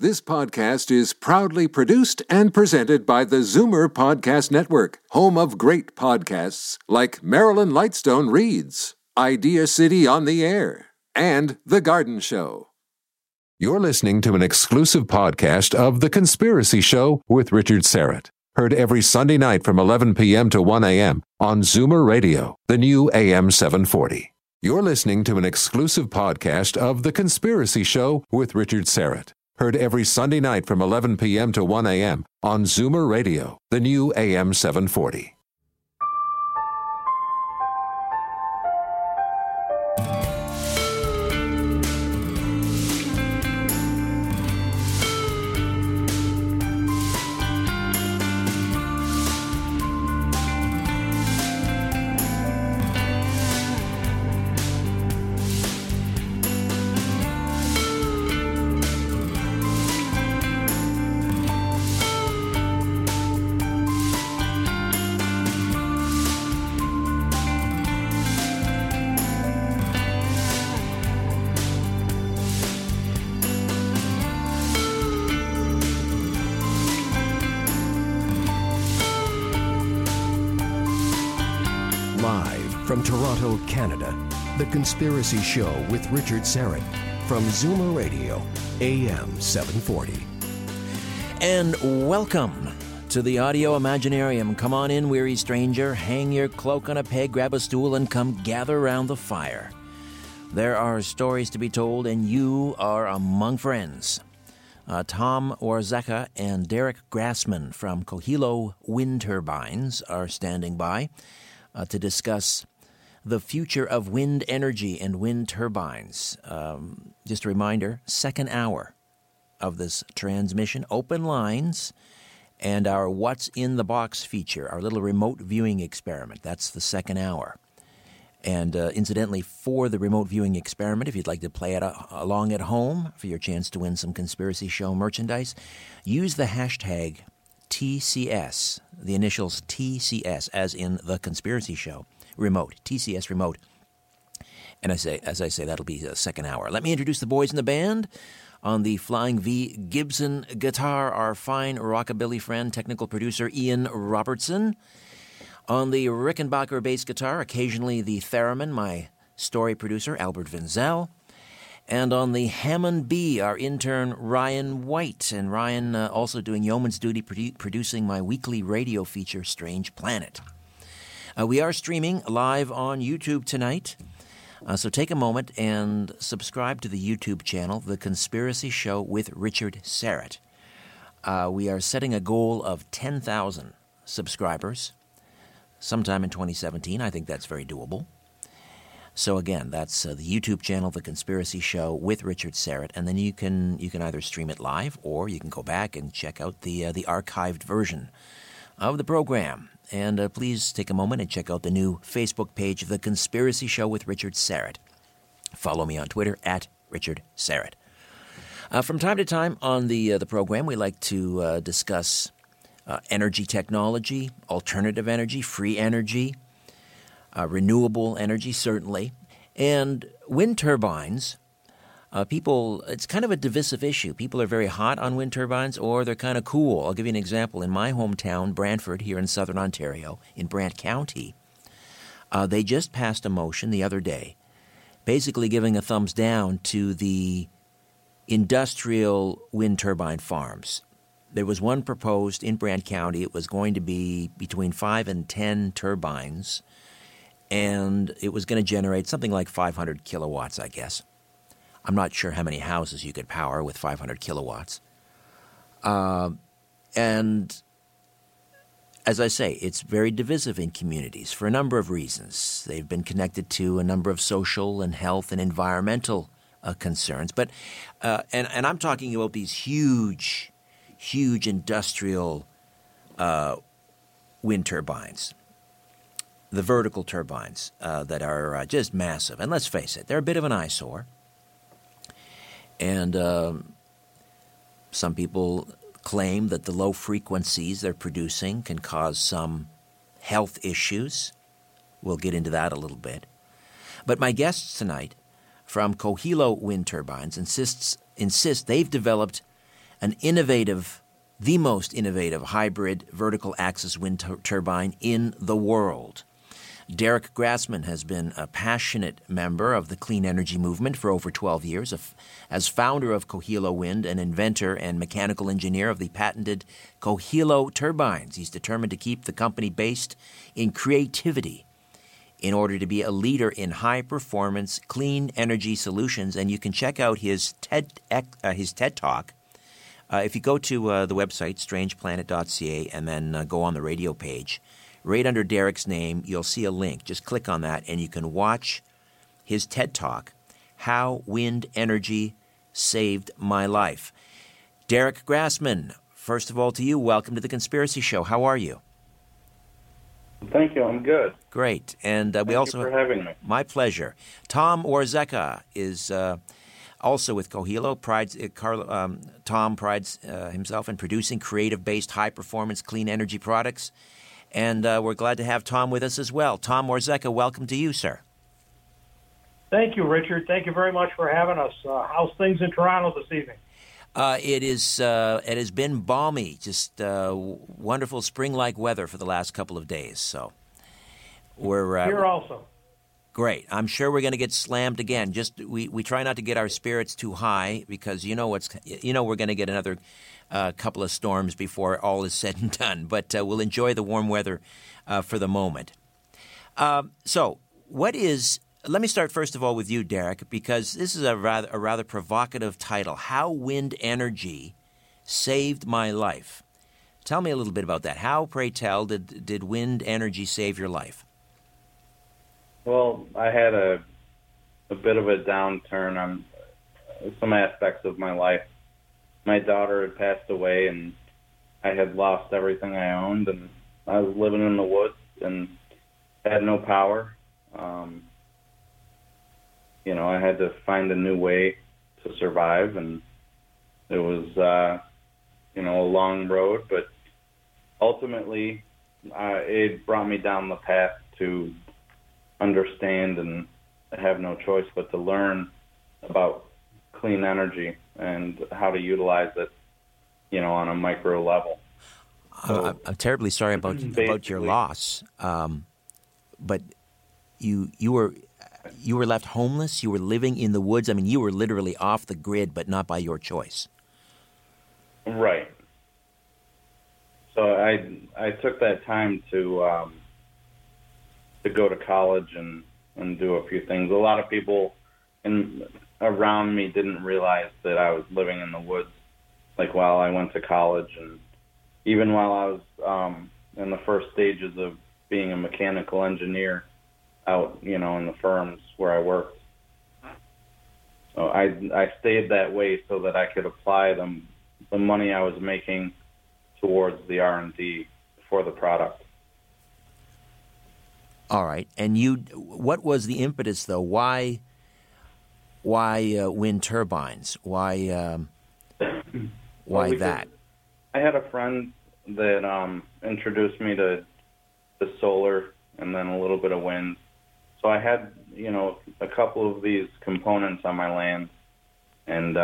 This podcast is proudly produced and presented by the Zoomer Podcast Network, home of great podcasts like Marilyn Lightstone Reads, Idea City on the Air, and The Garden Show. You're listening to an exclusive podcast of The Conspiracy Show with Richard Syrett. Heard every Sunday night from 11 p.m. to 1 a.m. on Zoomer Radio, the new AM 740. You're listening to an exclusive podcast of The Conspiracy Show with Richard Syrett. Heard every Sunday night from 11 p.m. to 1 a.m. on Zoomer Radio, the new AM 740. From Toronto, Canada, The Conspiracy Show with Richard Syrett from Zoomer Radio, AM 740. And welcome to the Audio Imaginarium. Come on in, weary stranger. Hang your cloak on a peg, grab a stool, and come gather round the fire. There are stories to be told, and you are among friends. Tom Warzeka and Derek Grassman from Cohilo Wind Turbines are standing by to discuss the future of wind energy and wind turbines. Just a reminder, second hour of this transmission, open lines, and our What's in the Box feature, our little remote viewing experiment. That's the second hour. And incidentally, for the remote viewing experiment, if you'd like to play it along at home for your chance to win some Conspiracy Show merchandise, use the hashtag TCS, the initials TCS, as in The Conspiracy Show. Remote, TCS remote. And as I say, that'll be the second hour. Let me introduce the boys in the band. On the Flying V Gibson guitar, our fine rockabilly friend, technical producer Ian Robertson. On the Rickenbacker bass guitar, occasionally the theremin, my story producer, Albert Vinzel. And on the Hammond B, our intern, Ryan White. And Ryan also doing yeoman's duty producing my weekly radio feature, Strange Planet. We are streaming live on YouTube tonight, so take a moment and subscribe to the YouTube channel, The Conspiracy Show with Richard Syrett. We are setting a goal of 10,000 subscribers sometime in 2017. I think that's very doable. So again, that's the YouTube channel, The Conspiracy Show with Richard Syrett, and then you can either stream it live or you can go back and check out the archived version of the program. And please take a moment and check out the new Facebook page, The Conspiracy Show with Richard Syrett. Follow me on Twitter, at Richard Syrett. From time to time on the program, we like to discuss energy technology, alternative energy, free energy, renewable energy, certainly. And wind turbines, it's kind of a divisive issue. People are very hot on wind turbines, or they're kind of cool. I'll give you an example. In my hometown, Brantford, here in southern Ontario, in Brant County, they just passed a motion the other day, basically giving a thumbs down to the industrial wind turbine farms. There was one proposed in Brant County. It was going to be between 5 and 10 turbines, and it was going to generate something like 500 kilowatts, I guess. I'm not sure how many houses you could power with 500 kilowatts. And as I say, it's very divisive in communities for a number of reasons. They've been connected to a number of social and health and environmental concerns. But and I'm talking about these huge industrial wind turbines, the vertical turbines that are just massive. And let's face it, they're a bit of an eyesore. And some people claim that the low frequencies they're producing can cause some health issues. We'll get into that a little bit. But my guests tonight from Cohilo Wind Turbines insist they've developed the most innovative hybrid vertical axis wind turbine in the world. Derek Grassman has been a passionate member of the clean energy movement for over 12 years. As founder of Cohilo Wind, an inventor and mechanical engineer of the patented Cohilo turbines, he's determined to keep the company based in creativity in order to be a leader in high-performance clean energy solutions. And you can check out his TED Talk. If you go to the website, strangeplanet.ca, and then go on the radio page, right under Derek's name, you'll see a link. Just click on that, and you can watch his TED Talk, How Wind Energy Saved My Life. Derek Grassman, first of all to you, welcome to The Conspiracy Show. How are you? Thank you. I'm good. Great. And we also Thank you for having me. My pleasure. Tom Orzeka is also with Cohilo. Tom prides himself in producing creative-based, high-performance, clean energy products. And we're glad to have Tom with us as well. Tom Orzeka, welcome to you, sir. Thank you, Richard. Thank you very much for having us. How's things in Toronto this evening? It has been balmy, just wonderful spring-like weather for the last couple of days. So we're here also. Great. I'm sure we're going to get slammed again. Just we try not to get our spirits too high because we're going to get another couple of storms before all is said and done. But we'll enjoy the warm weather for the moment. So let me start first of all with you, Derek, because this is a rather provocative title. How Wind Energy Saved My Life. Tell me a little bit about that. How, pray tell, did wind energy save your life? Well, I had a bit of a downturn on some aspects of my life. My daughter had passed away, and I had lost everything I owned, and I was living in the woods and had no power. I had to find a new way to survive, and it was, a long road, but ultimately it brought me down the path to understand and have no choice but to learn about clean energy and how to utilize it, on a micro level. So, I'm terribly sorry about your loss, but you were left homeless. You were living in the woods. I mean, you were literally off the grid, but not by your choice. Right. So I took that time to go to college and do a few things. A lot of people around me didn't realize that I was living in the woods, like while I went to college, and even while I was in the first stages of being a mechanical engineer out, in the firms where I worked. So I stayed that way so that I could apply the money I was making towards the R&D for the product. All right. And what was the impetus, though? Why wind turbines? Why that? I had a friend that introduced me to solar and then a little bit of wind. So I had, a couple of these components on my land, and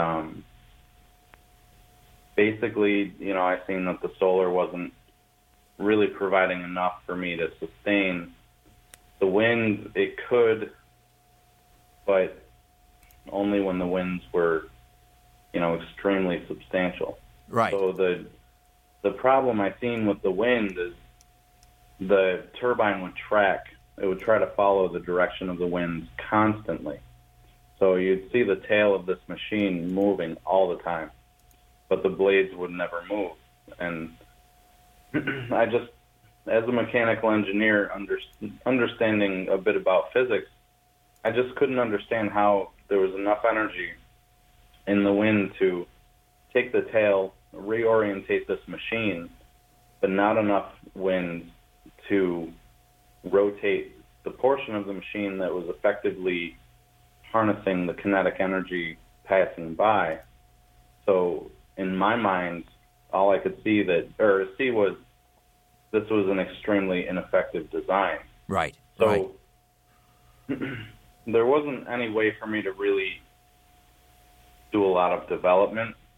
basically, I seen that the solar wasn't really providing enough for me to sustain. The wind, it could, but only when the winds were, extremely substantial. Right. So the problem I seen with the wind is the turbine would track. It would try to follow the direction of the winds constantly. So you'd see the tail of this machine moving all the time, but the blades would never move. And I just, as a mechanical engineer, understanding a bit about physics, I just couldn't understand how there was enough energy in the wind to take the tail, reorientate this machine, but not enough wind to rotate the portion of the machine that was effectively harnessing the kinetic energy passing by. So in my mind, all I could see was this was an extremely ineffective design. Right. So there wasn't any way for me to really do a lot of development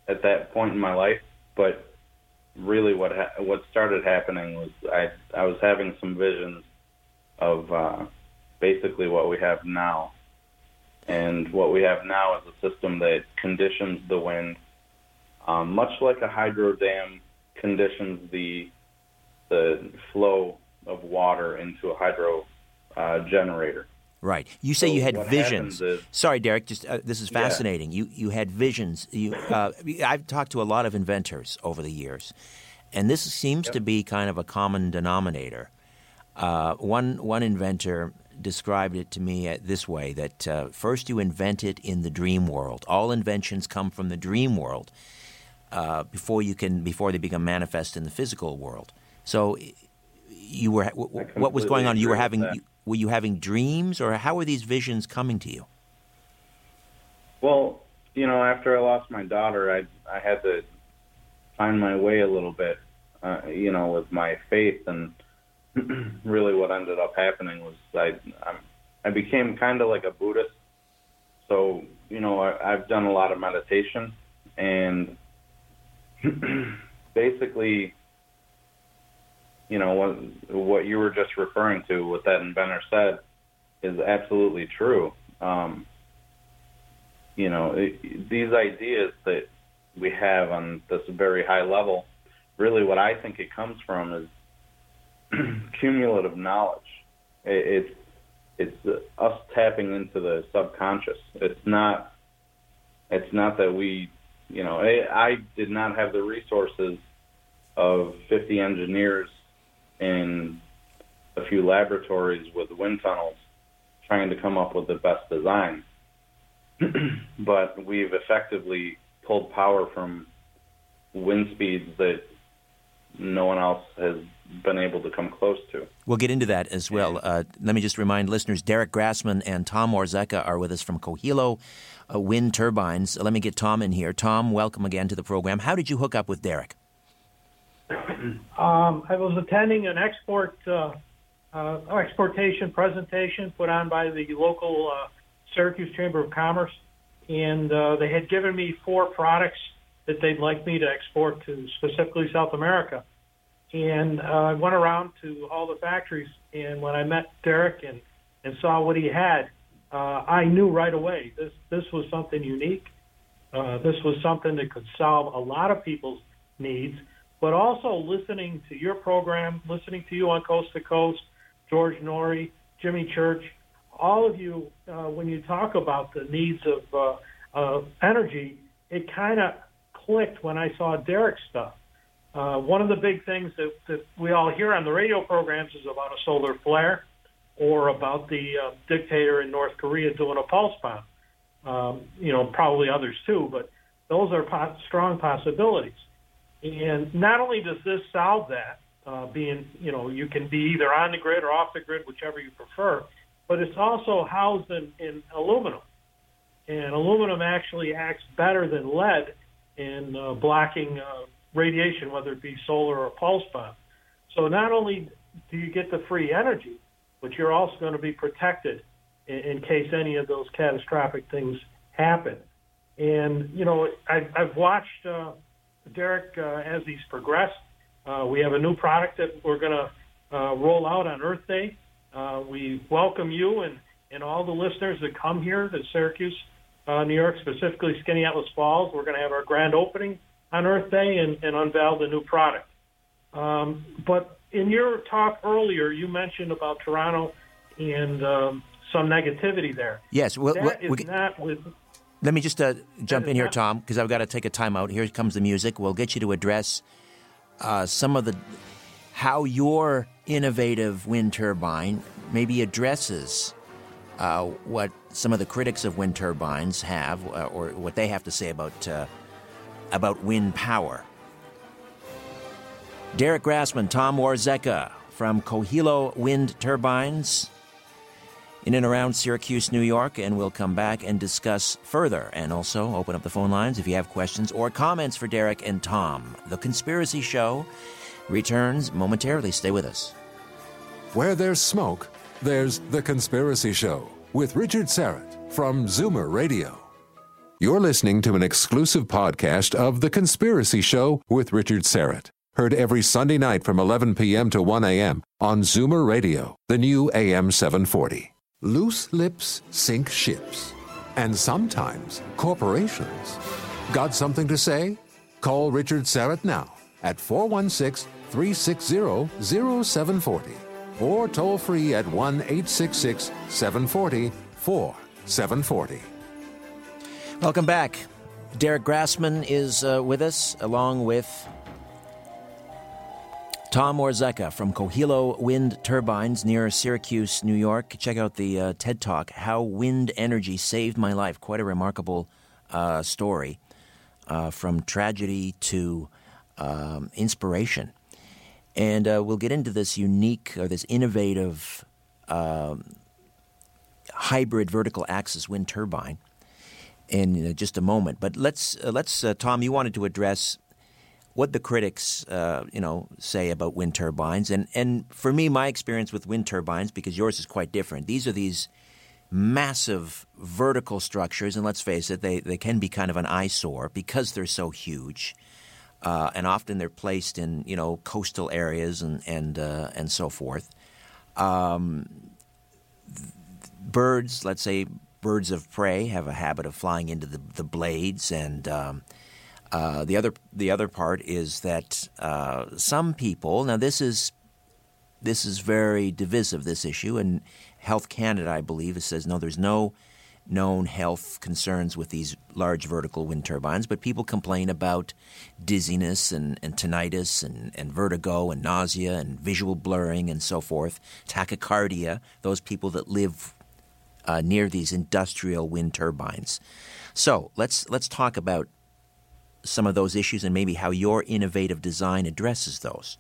at that point in my life, but really what started happening was I was having some visions of basically what we have now. And what we have now is a system that conditions the wind, much like a hydro dam conditions the flow of water into a hydro generator. Right. You say you had visions. Sorry, Derek. Just this is fascinating. Yeah. You had visions. I've talked to a lot of inventors over the years, and this seems to be kind of a common denominator. One inventor described it to me this way: that first you invent it in the dream world. All inventions come from the dream world before they become manifest in the physical world. So, you were what was going on? Were you having dreams, or how were these visions coming to you? Well, after I lost my daughter, I had to find my way a little bit, with my faith, and really what ended up happening was I became kind of like a Buddhist. So, I've done a lot of meditation, and basically, what you were just referring to, what that inventor said, is absolutely true. These ideas that we have on this very high level, really what I think it comes from is cumulative knowledge. It's us tapping into the subconscious. It's not that we, I did not have the resources of 50 engineers in a few laboratories with wind tunnels trying to come up with the best design. But we've effectively pulled power from wind speeds that no one else has been able to come close to. We'll get into that as well. Let me just remind listeners, Derek Grassman and Tom Warzeka are with us from Cohilo Wind Turbines. Let me get Tom in here. Tom, welcome again to the program. How did you hook up with Derek? I was attending an exportation presentation put on by the local Syracuse Chamber of Commerce, and they had given me 4 products that they'd like me to export to specifically South America. And I went around to all the factories, and when I met Derek and saw what he had, I knew right away this was something unique. This was something that could solve a lot of people's needs. But also listening to your program, listening to you on Coast to Coast, George Norrie, Jimmy Church, all of you, when you talk about the needs of energy, it kind of clicked when I saw Derek's stuff. One of the big things that we all hear on the radio programs is about a solar flare or about the dictator in North Korea doing a pulse bomb. Probably others too, but those are strong possibilities. And not only does this solve that, you can be either on the grid or off the grid, whichever you prefer, but it's also housed in aluminum. And aluminum actually acts better than lead in blocking radiation, whether it be solar or pulse bomb. So not only do you get the free energy, but you're also going to be protected in case any of those catastrophic things happen. And, I've watched Derek as he's progressed. We have a new product that we're going to roll out on Earth Day. We welcome you and all the listeners that come here to Syracuse, New York, specifically Skaneateles Falls. We're going to have our grand opening on Earth Day and unveil the new product. But in your talk earlier, you mentioned about Toronto and some negativity there. Yes. Let me just jump in here, Tom, because I've got to take a time out. Here comes the music. We'll get you to address some of how your innovative wind turbine maybe addresses what some of the critics of wind turbines have, or what they have to say about wind power. Derek Grassman, Tom Warzeka from Cohilo Wind Turbines in and around Syracuse, New York, and we'll come back and discuss further and also open up the phone lines if you have questions or comments for Derek and Tom. The Conspiracy Show returns momentarily. Stay with us. Where there's smoke, there's The Conspiracy Show with Richard Syrett from Zoomer Radio. You're listening to an exclusive podcast of The Conspiracy Show with Richard Serrett. Heard every Sunday night from 11 p.m. to 1 a.m. on Zoomer Radio, the new AM 740. Loose lips sink ships. And sometimes corporations. Got something to say? Call Richard Serrett now at 416-360-0740 or toll free at 1-866-740-4740. Welcome back. Derek Grassman is with us, along with Tom Orzeka from Cohilo Wind Turbines near Syracuse, New York. Check out the TED Talk, How Wind Energy Saved My Life. Quite a remarkable story, from tragedy to inspiration. And we'll get into this unique, or this innovative hybrid vertical axis wind turbine in just a moment. But let's Tom, you wanted to address what the critics, say about wind turbines. And for me, my experience with wind turbines, because yours is quite different, these are these massive vertical structures, and let's face it, they can be kind of an eyesore because they're so huge. And often they're placed in, coastal areas and so forth. Birds, let's say birds of prey, have a habit of flying into the blades, and the other part is that some people, now this is very divisive, this issue, and Health Canada, I believe, says no, there's no known health concerns with these large vertical wind turbines, but people complain about dizziness and tinnitus and vertigo and nausea and visual blurring and so forth, tachycardia, those people that live near these industrial wind turbines. So let's talk about some of those issues and maybe how your innovative design addresses those.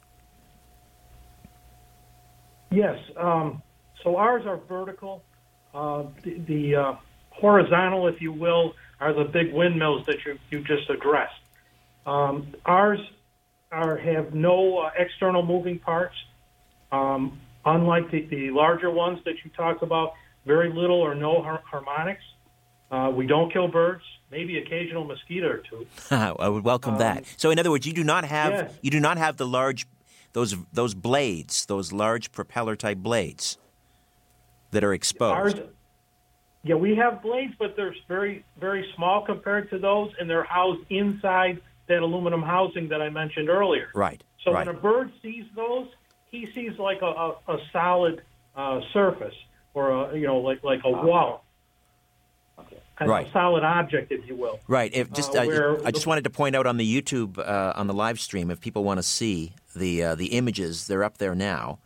Yes. So ours are vertical. The horizontal, if you will, are the big windmills that you just addressed. Ours have no external moving parts. Unlike the larger ones that you talked about, very little or no harmonics. We don't kill birds, maybe occasional mosquito or two. I would welcome that. So in other words, you do not have the large those blades, those large propeller type blades that are exposed. We have blades, but they're very, very small compared to those, and they're housed inside that aluminum housing that I mentioned earlier. Right. So when a bird sees those, he sees like a solid surface, or like a wall. Kind of a solid object, if you will. Right. I just wanted to point out on the YouTube, on the live stream, if people want to see the images, they're up there now.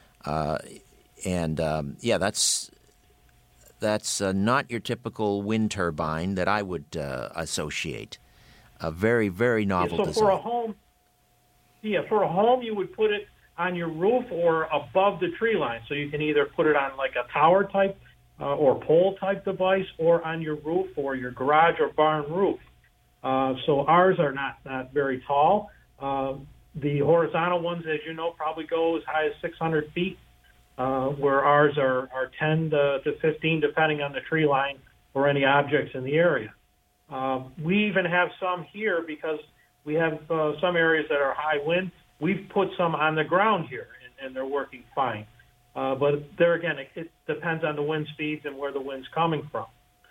That's not your typical wind turbine that I would associate. A very, very novel design. For a home, you would put it on your roof or above the tree line. So you can either put it on like a tower type or pole type device, or on your roof or your garage or barn roof. So ours are not very tall. The horizontal ones, as you know, probably go as high as 600 feet. Where ours are 10 to 15, depending on the tree line or any objects in the area. We even have some here because we have some areas that are high wind. We've put some on the ground here, and they're working fine. But there again, it depends on the wind speeds and where the wind's coming from.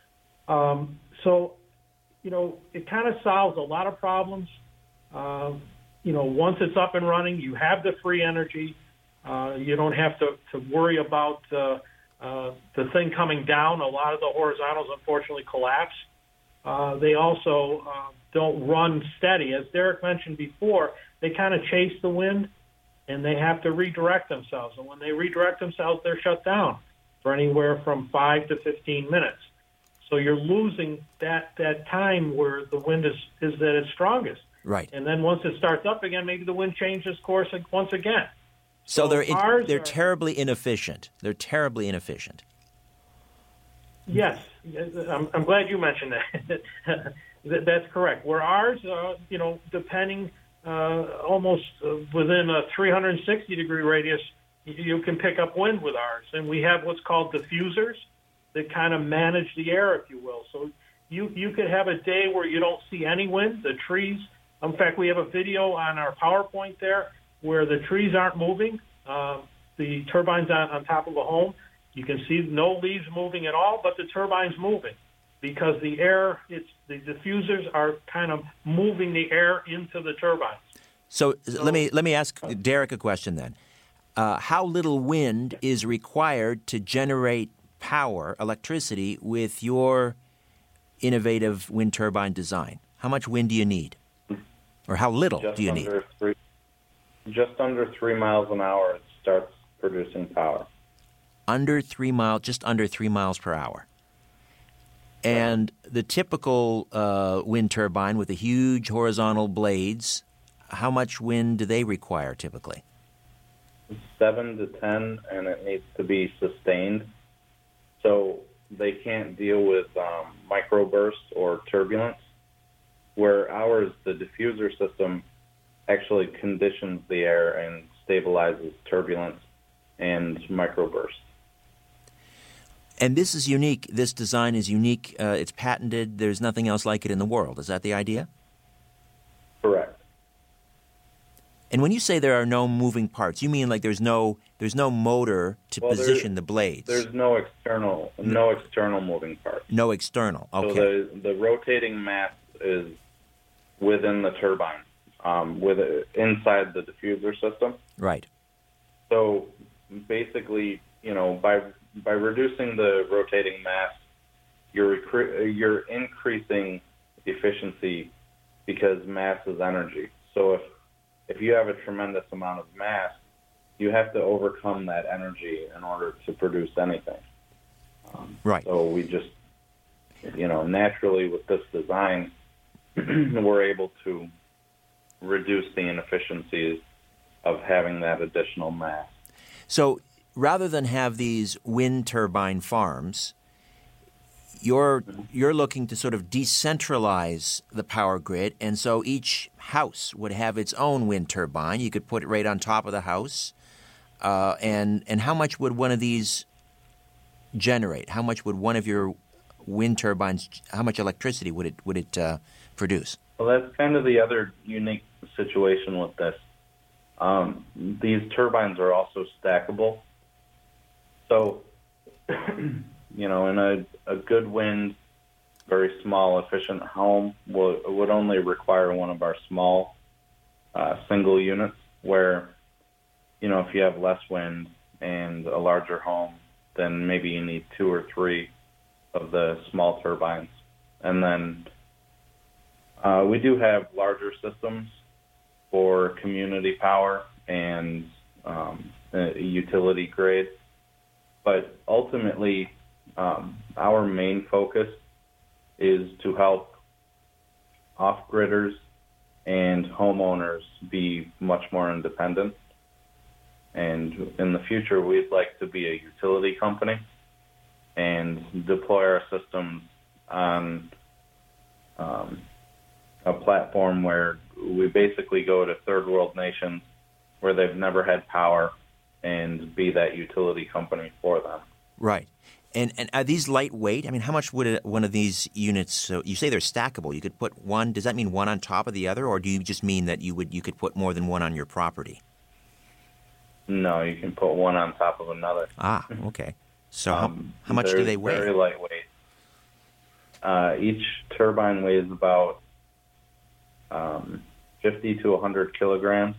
It kind of solves a lot of problems. Once it's up and running, you have the free energy. You don't have to worry about the thing coming down. A lot of the horizontals, unfortunately, collapse. They also don't run steady. As Derek mentioned before, they kind of chase the wind, and they have to redirect themselves. And when they redirect themselves, they're shut down for anywhere from 5 to 15 minutes. So you're losing that time where the wind is at its strongest. Right. And then once it starts up again, maybe the wind changes course once again. So they're terribly inefficient. They're terribly inefficient. Yes, I'm glad you mentioned that. That's correct. Where ours, depending almost within a 360-degree radius, you can pick up wind with ours. And we have what's called diffusers that kind of manage the air, if you will. So you could have a day where you don't see any wind. The trees, in fact, we have a video on our PowerPoint there where the trees aren't moving. The turbine's on top of a home. You can see no leaves moving at all, but the turbine's moving because the air, the diffusers are kind of moving the air into the turbines. So let me ask Derek a question then. How little wind is required to generate power, electricity, with your innovative wind turbine design? How much wind do you need? Or how little do you need? Just under 3 miles an hour, it starts producing power. Just under 3 miles per hour. And the typical wind turbine with the huge horizontal blades, how much wind do they require typically? 7 to 10, and it needs to be sustained. So they can't deal with microbursts or turbulence, where ours, the diffuser system, actually conditions the air and stabilizes turbulence and microbursts. And this is unique. This design is unique. It's patented. There's nothing else like it in the world. Is that the idea? Correct. And when you say there are no moving parts, you mean like there's no motor to position the blades? There's no external moving parts. No external. Okay. So the rotating mass is within the turbine, inside the diffuser system. Right. So basically, by reducing the rotating mass, you're increasing efficiency because mass is energy. So if you have a tremendous amount of mass, you have to overcome that energy in order to produce anything. Right. So we just, naturally with this design, we're able to reduce the inefficiencies of having that additional mass. So rather than have these wind turbine farms, you're looking to sort of decentralize the power grid, and so each house would have its own wind turbine. You could put it right on top of the house. And how much would one of these generate? How much would one of your wind turbines? How much electricity would it produce? Well, that's kind of the other unique situation with this. These turbines are also stackable. So, in a good wind, very small, efficient home would only require one of our small single units where, if you have less wind and a larger home, then maybe you need 2 or 3 of the small turbines. And then we do have larger systems for community power and utility grade. But ultimately, our main focus is to help off-gridders and homeowners be much more independent. And in the future, we'd like to be a utility company and deploy our systems on a platform where we basically go to third world nations where they've never had power and be that utility company for them. Right. And are these lightweight? I mean, how much would one of these units? So you say they're stackable. You could put one. Does that mean one on top of the other, or do you just mean that you could put more than one on your property? No, you can put one on top of another. Ah, okay. So how much do they weigh? Very lightweight. Each turbine weighs about 50 to 100 kilograms.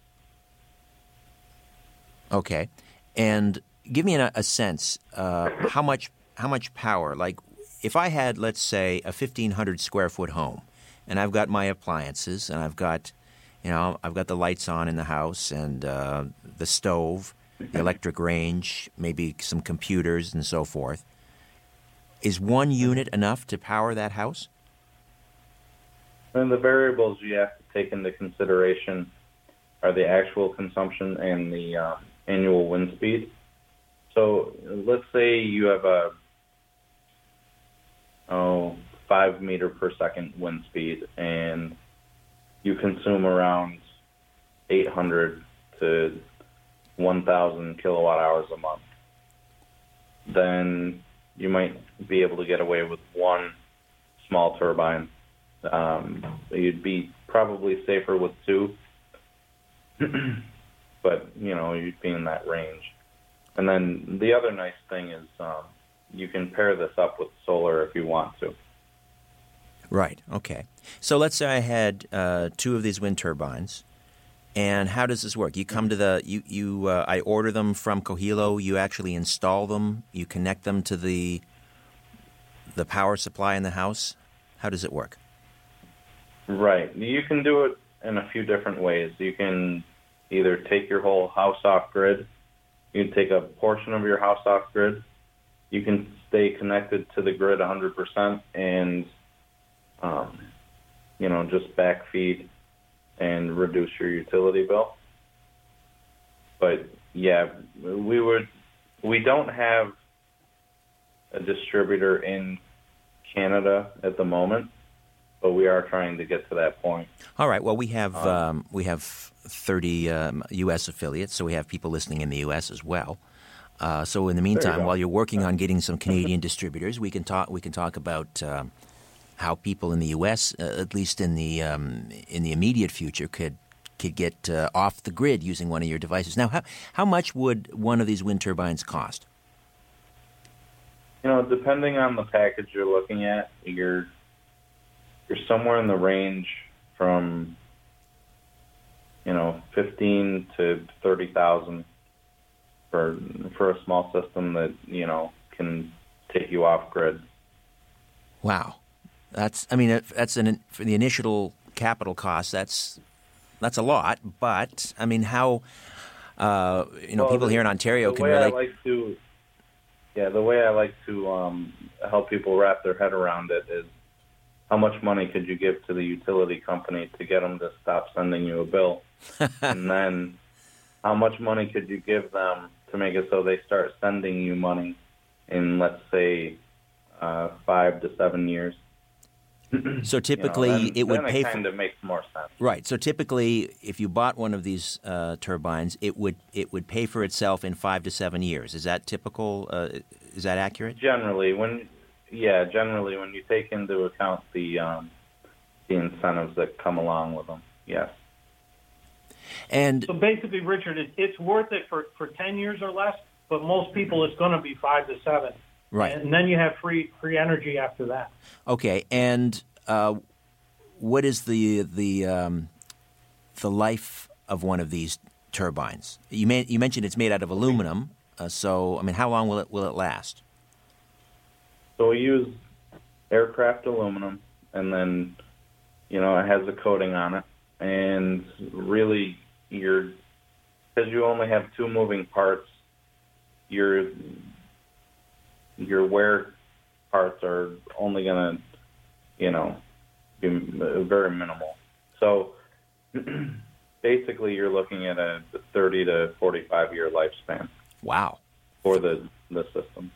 Okay, and give me a sense how much power. Like, if I had, let's say, a 1,500 square foot home, and I've got my appliances, and I've got the lights on in the house, and the stove, the electric range, maybe some computers, and so forth. Is one unit enough to power that house? And the variables you have to take into consideration are the actual consumption and the annual wind speed. So let's say you have a 5 meter per second wind speed, and you consume around 800 to 1,000 kilowatt hours a month. Then you might be able to get away with one small turbine. You'd be probably safer with 2, but you'd be in that range. And then the other nice thing is you can pair this up with solar if you want to. Right. Okay. So let's say I had 2 of these wind turbines, and how does this work? You come to I order them from Cohilo. You actually install them. You connect them to the power supply in the house. How does it work? Right. You can do it in a few different ways. You can either take your whole house off grid. You can take a portion of your house off grid. You can stay connected to the grid 100% and, just backfeed and reduce your utility bill. But yeah, we don't have a distributor in Canada at the moment, but we are trying to get to that point. All right. Well, we have 30 U.S. affiliates, so we have people listening in the U.S. as well. So in the meantime, while you're working on getting some Canadian distributors, we can talk about how people in the U.S., at least in the immediate future, could get off the grid using one of your devices. Now, how much would one of these wind turbines cost? Depending on the package you're looking at, you're somewhere in the range from 15 to 30,000 for a small system that can take you off grid. Wow, that's for the initial capital cost. That's a lot, but I mean, how people here in Ontario can relate. The way I like to help people wrap their head around it is, how much money could you give to the utility company to get them to stop sending you a bill? And then how much money could you give them to make it so they start sending you money in, let's say, 5 to 7 years? So typically it would pay for... Then it kind of makes more sense. Right. So typically if you bought one of these turbines, it would pay for itself in 5 to 7 years. Is that typical? Is that accurate? Generally, when you take into account the incentives that come along with them, yes. And so basically, Richard, it's worth it for 10 years or less, but most people it's going to be 5 to 7. Right. And then you have free energy after that. Okay. And what is the life of one of these turbines? You mentioned it's made out of aluminum. So, I mean, how long will it last? So we use aircraft aluminum, and then, it has a coating on it. And really, because you only have 2 moving parts, your wear parts are only going to, be very minimal. So basically, you're looking at a 30 to 45-year lifespan. Wow. For the system.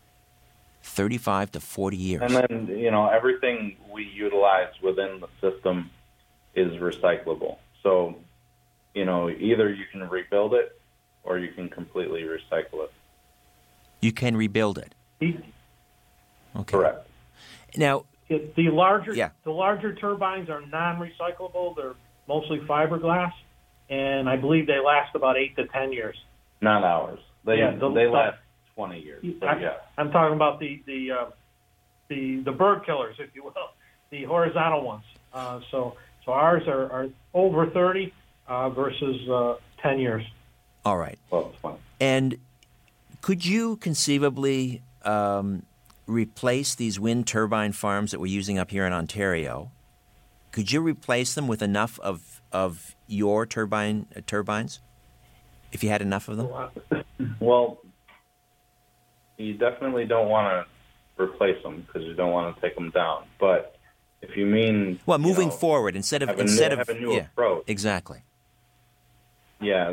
35 to 40 years. And then, everything we utilize within the system is recyclable. So, either you can rebuild it or you can completely recycle it. You can rebuild it? Okay. Correct. Now, the larger turbines are non-recyclable. They're mostly fiberglass, and I believe they last about 8 to 10 years. Not ours. They last 20 years. I'm talking about the bird killers, if you will, the horizontal ones. So ours are over 30 versus 10 years. All right. Well, it's fine. And could you conceivably replace these wind turbine farms that we're using up here in Ontario? Could you replace them with enough of your turbines, if you had enough of them? Well, you definitely don't want to replace them because you don't want to take them down. But if you mean moving forward instead of have a new approach, exactly. Yeah,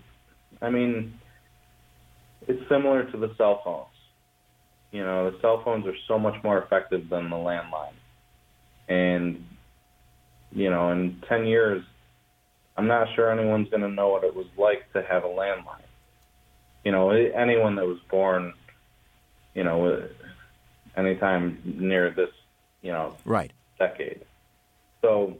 it's similar to the cell phones. The cell phones are so much more effective than the landline. And, in 10 years, I'm not sure anyone's going to know what it was like to have a landline. Anyone that was born, anytime near this, Right. decade. So,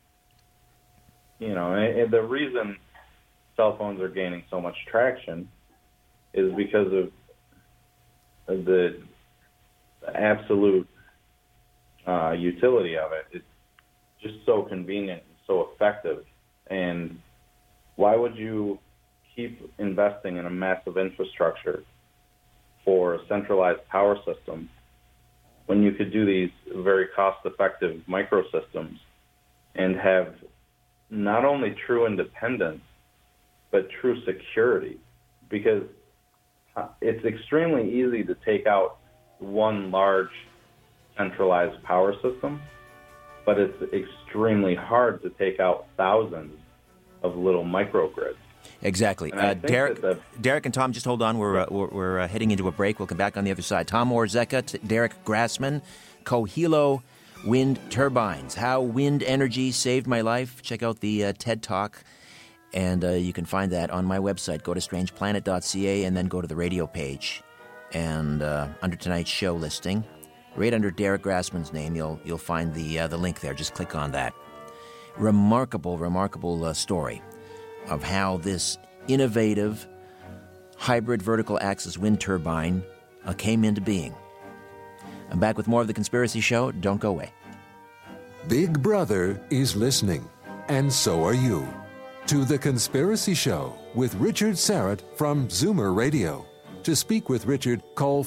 and the reason cell phones are gaining so much traction is because of the absolute utility of it. It's just so convenient and so effective. And why would you keep investing in a massive infrastructure for a centralized power system when you could do these very cost-effective microsystems and have not only true independence, but true security? Because it's extremely easy to take out one large centralized power system, but it's extremely hard to take out thousands of little microgrids. Exactly. Derek and Tom, just hold on. We're heading into a break. We'll come back on the other side. Tom Orzeka, Derek Grassman, Cohilo Wind Turbines. How wind energy saved my life. Check out the TED Talk, and you can find that on my website. Go to strangeplanet.ca and then go to the radio page. And under tonight's show listing, right under Derek Grassman's name, you'll find the link there. Just click on that. Remarkable story of how this innovative hybrid vertical axis wind turbine came into being. I'm back with more of The Conspiracy Show. Don't go away. Big Brother is listening, and so are you, to The Conspiracy Show with Richard Syrett from Zoomer Radio. To speak with Richard, call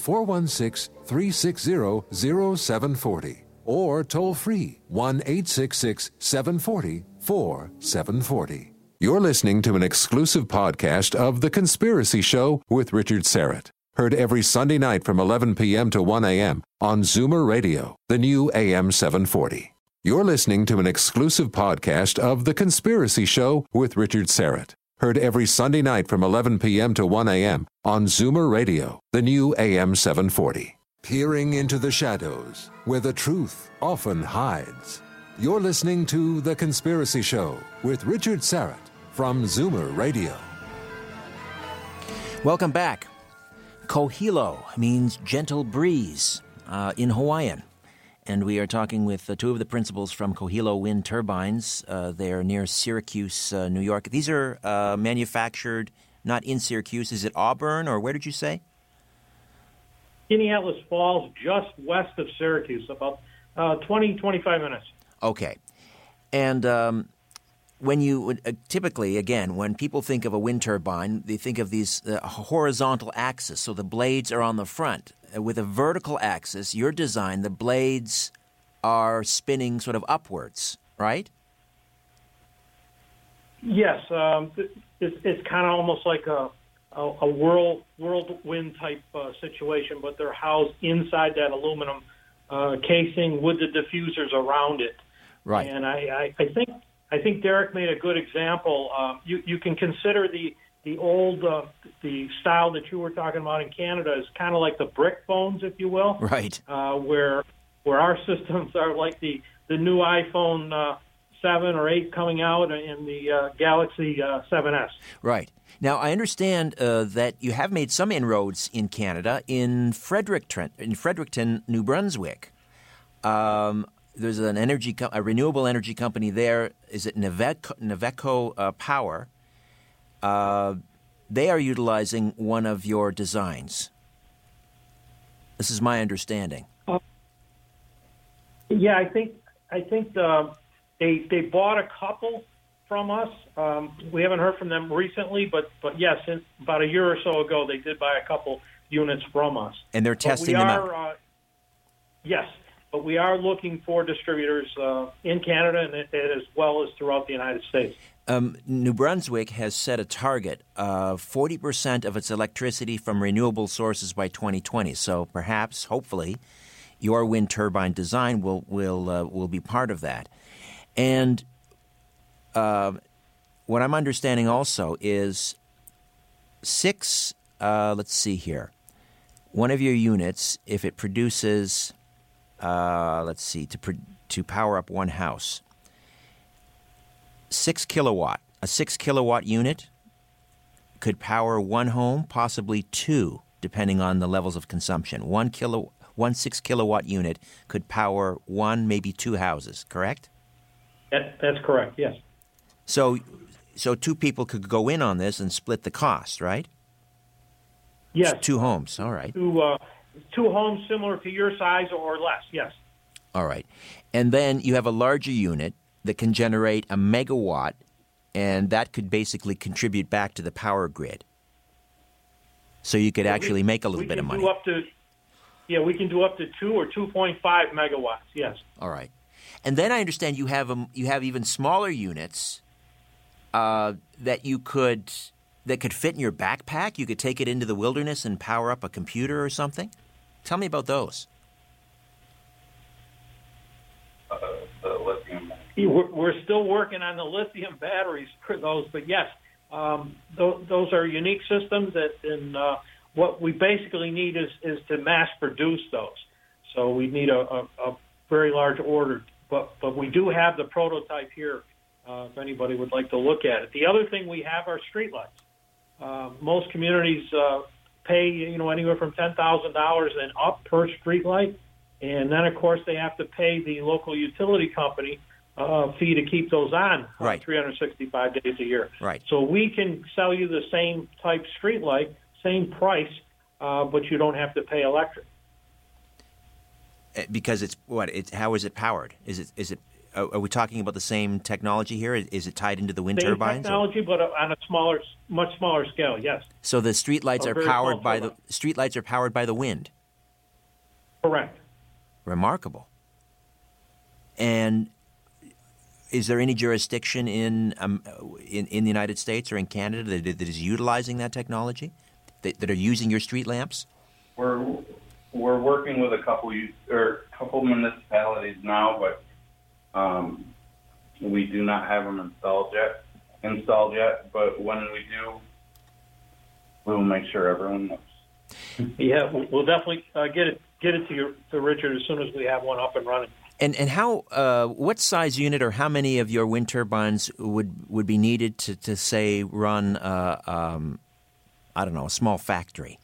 416-360-0740 or toll free 1-866-740-4740. You're listening to an exclusive podcast of The Conspiracy Show with Richard Syrett. Heard every Sunday night from 11 p.m. to 1 a.m. on Zoomer Radio, the new AM 740. You're listening to an exclusive podcast of The Conspiracy Show with Richard Syrett. Heard every Sunday night from 11 p.m. to 1 a.m. on Zoomer Radio, the new AM 740. Peering into the shadows, where the truth often hides. You're listening to The Conspiracy Show with Richard Syrett from Zoomer Radio. Welcome back. Cohilo means gentle breeze in Hawaiian. And we are talking with two of the principals from Cohilo Wind Turbines. They're near Syracuse, New York. These are manufactured not in Syracuse. Is it Auburn, or where did you say? Skaneateles Falls, just west of Syracuse, about 20-25 minutes. Okay. And when you typically, again, when people think of a wind turbine, they think of these horizontal axis, so the blades are on the front. With a vertical axis, your design, the blades are spinning sort of upwards, right? Yes. It's kind of almost like a whirlwind type situation, but they're housed inside that aluminum casing with the diffusers around it. Right. And I think Derek made a good example. You can consider the old the style that you were talking about in Canada is kind of like the brick phones, if you will. Right. Where our systems are like the new iPhone 7 or 8 coming out in the Galaxy 7S. Right. Now, I understand that you have made some inroads in Canada in Fredericton, New Brunswick. There's a renewable energy company there. Is it Naveco Power? They are utilizing one of your designs. This is my understanding. Yeah, I think they bought a couple from us. We haven't heard from them recently, but yes, about a year or so ago, they did buy a couple units from us. And they're testing them out. Yes, but we are looking for distributors in Canada and as well as throughout the United States. New Brunswick has set a target of 40% of its electricity from renewable sources by 2020. So perhaps, hopefully, your wind turbine design will be part of that. And what I'm understanding also is let's see here. One of your units, if it produces, to power up one house, 6 kilowatt. A 6 kilowatt unit could power one home, possibly two, depending on the levels of consumption. 1 one 6-kilowatt unit could power one, maybe two houses, correct? That's correct, yes. So two people could go in on this and split the cost, right? Yes. Two homes, all right. Two homes similar to your size or less, yes. All right. And then you have a larger unit that can generate a megawatt, and that could basically contribute back to the power grid. So you could actually make a little bit of money. We can do up to 2 or 2.5 megawatts, yes. All right. And then I understand you have even smaller units that could fit in your backpack. You could take it into the wilderness and power up a computer or something. Tell me about those. The lithium. We're still working on the lithium batteries for those, but yes, those are unique systems and what we basically need is to mass produce those. So we need a very large order, but we do have the prototype here if anybody would like to look at it. The other thing we have are streetlights. Most communities pay anywhere from $10,000 and up per streetlight, and then of course they have to pay the local utility company fee to keep those on right. 365 days a year. Right. So we can sell you the same type streetlight, same price, but you don't have to pay electric. Because it's what? How is it powered? Is it? Are we talking about the same technology here? Is it tied into the wind turbines? Same technology, but on a much smaller scale. Yes. So the streetlights are powered by the wind. Correct. Remarkable. And is there any jurisdiction in the United States or in Canada that is utilizing that technology, that are using your street lamps? We're working with a couple municipalities now, but we do not have them installed yet. But when we do, we'll make sure everyone knows. Yeah, we'll definitely get it to Richard as soon as we have one up and running. And how what size unit or how many of your wind turbines would be needed to say run a small factory?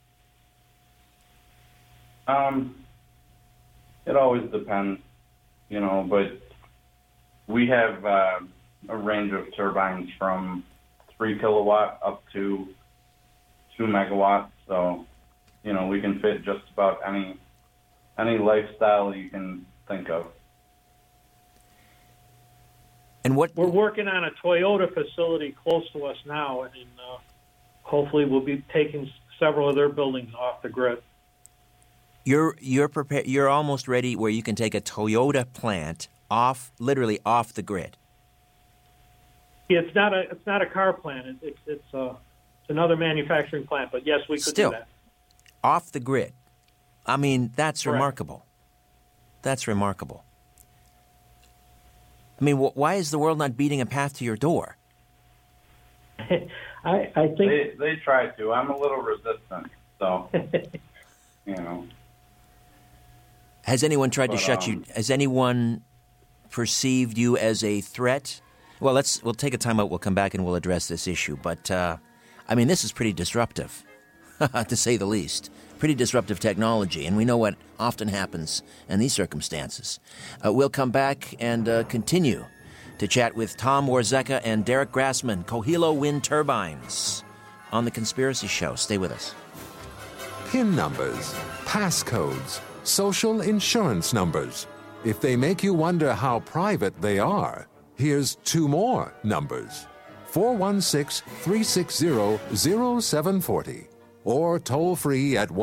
It always depends, but we have a range of turbines from 3 kilowatt up to 2 megawatts. So, we can fit just about any lifestyle you can think of. And we're working on a Toyota facility close to us now, and hopefully we'll be taking several of their buildings off the grid. You're prepared. You're almost ready where you can take a Toyota plant literally off the grid. Yeah, it's not a car plant. It's another manufacturing plant. But yes, we could do that. Off the grid. I mean, that's Correct. Remarkable. That's remarkable. I mean, why is the world not beating a path to your door? I think they try to. I'm a little resistant, so Has anyone tried to shut you? Has anyone perceived you as a threat? Well, we'll take a time out. We'll come back and we'll address this issue. But this is pretty disruptive, to say the least. Pretty disruptive technology, and we know what often happens in these circumstances. We'll come back and continue to chat with Tom Warzeka and Derek Grassman, Cohilo Wind Turbines, on The Conspiracy Show. Stay with us. PIN numbers, passcodes, social insurance numbers. If they make you wonder how private they are, here's 2 more numbers. 416-360-0740 or toll free at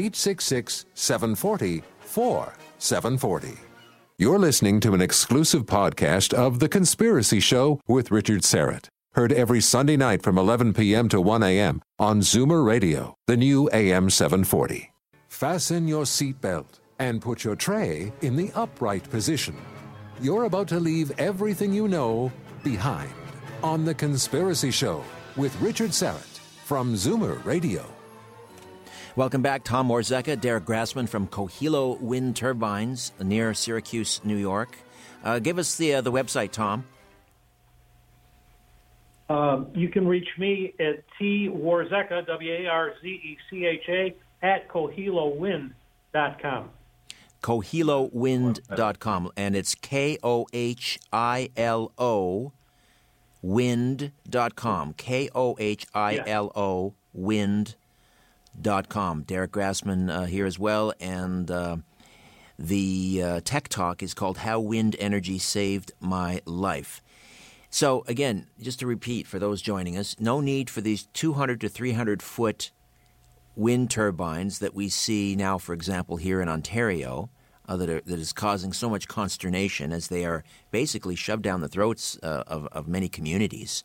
1-866-740-4740. You're listening to an exclusive podcast of The Conspiracy Show with Richard Serrett. Heard every Sunday night from 11 p.m. to 1 a.m. on Zoomer Radio, the new AM 740. Fasten your seatbelt and put your tray in the upright position. You're about to leave everything you know behind on The Conspiracy Show with Richard Serrett from Zoomer Radio. Welcome back. Tom Warzeka, Derek Grassman from Cohilo Wind Turbines near Syracuse, New York. Give us the website, Tom. You can reach me at Warzeka, Warzecha, @ CohiloWind.com. KohiloWind.com, and it's KOHILO wind.com. KOHILO wind.com. Derek Grassman here as well, and the Tech Talk is called How Wind Energy Saved My Life. So, again, just to repeat for those joining us, no need for these 200 to 300-foot wind turbines that we see now, for example, here in Ontario, that is causing so much consternation as they are basically shoved down the throats of many communities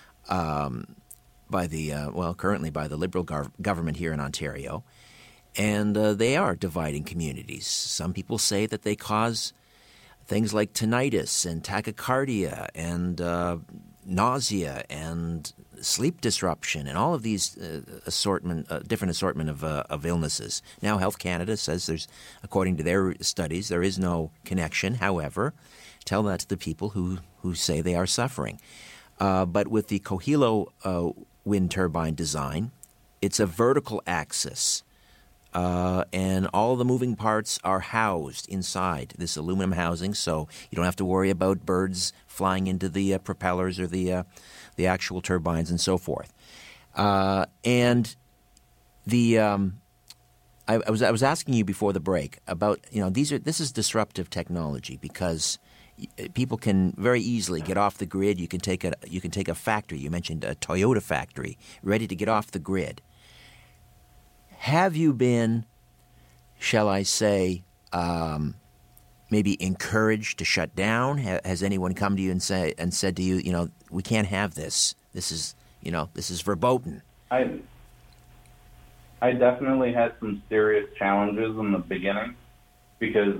currently by the Liberal government here in Ontario. And they are dividing communities. Some people say that they cause things like tinnitus and tachycardia and nausea and sleep disruption and all of these different assortment of illnesses. Now, Health Canada says according to their studies, there is no connection. However, tell that to the people who say they are suffering. But with the Kohilo wind turbine design, it's a vertical axis. And all the moving parts are housed inside this aluminum housing, so you don't have to worry about birds flying into the propellers or the actual turbines and so forth. And the I was asking you before the break about this is disruptive technology because people can very easily get off the grid. You can take a factory. You mentioned a Toyota factory ready to get off the grid. Have you been, shall I say, maybe encouraged to shut down? Has anyone come to you and said to you, we can't have this. This is verboten. I definitely had some serious challenges in the beginning because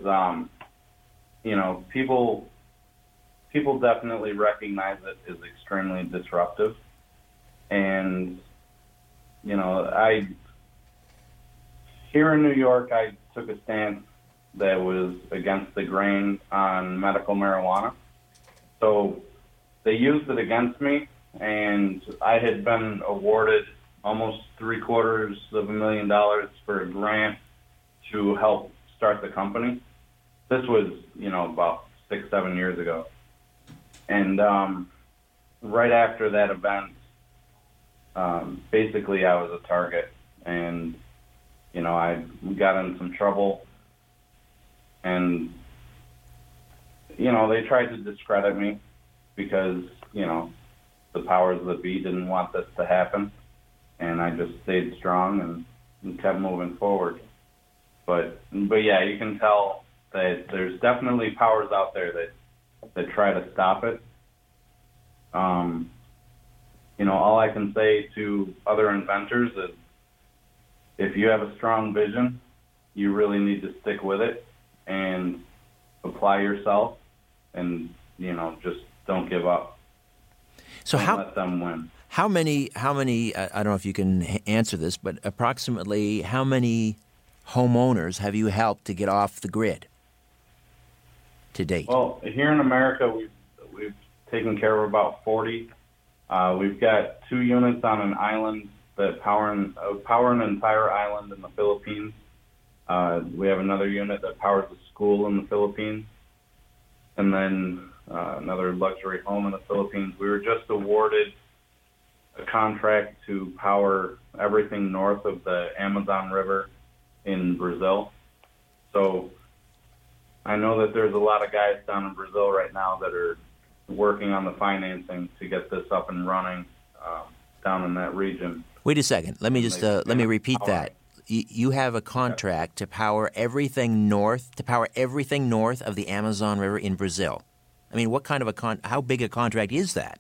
people definitely recognize it as extremely disruptive, and here in New York, I took a stance that was against the grain on medical marijuana. So they used it against me, and I had been awarded almost $750,000 for a grant to help start the company. This was, about 6-7 years ago. And right after that event, basically I was a target, and I got in some trouble, and, they tried to discredit me because, the powers that be didn't want this to happen, and I just stayed strong and kept moving forward. But yeah, you can tell that there's definitely powers out there that try to stop it. All I can say to other inventors is, if you have a strong vision, you really need to stick with it and apply yourself, and just don't give up. So don't let them win. How many? I don't know if you can answer this, but approximately how many homeowners have you helped to get off the grid to date? Well, here in America, we've taken care of about 40. We've got 2 units on an island that power an entire island in the Philippines. We have another unit that powers a school in the Philippines, and then another luxury home in the Philippines. We were just awarded a contract to power everything north of the Amazon River in Brazil. So I know that there's a lot of guys down in Brazil right now that are working on the financing to get this up and running down in that region. Wait a second. Let me repeat that. You have a contract to power everything north of the Amazon River in Brazil. I mean, what kind of how big a contract is that?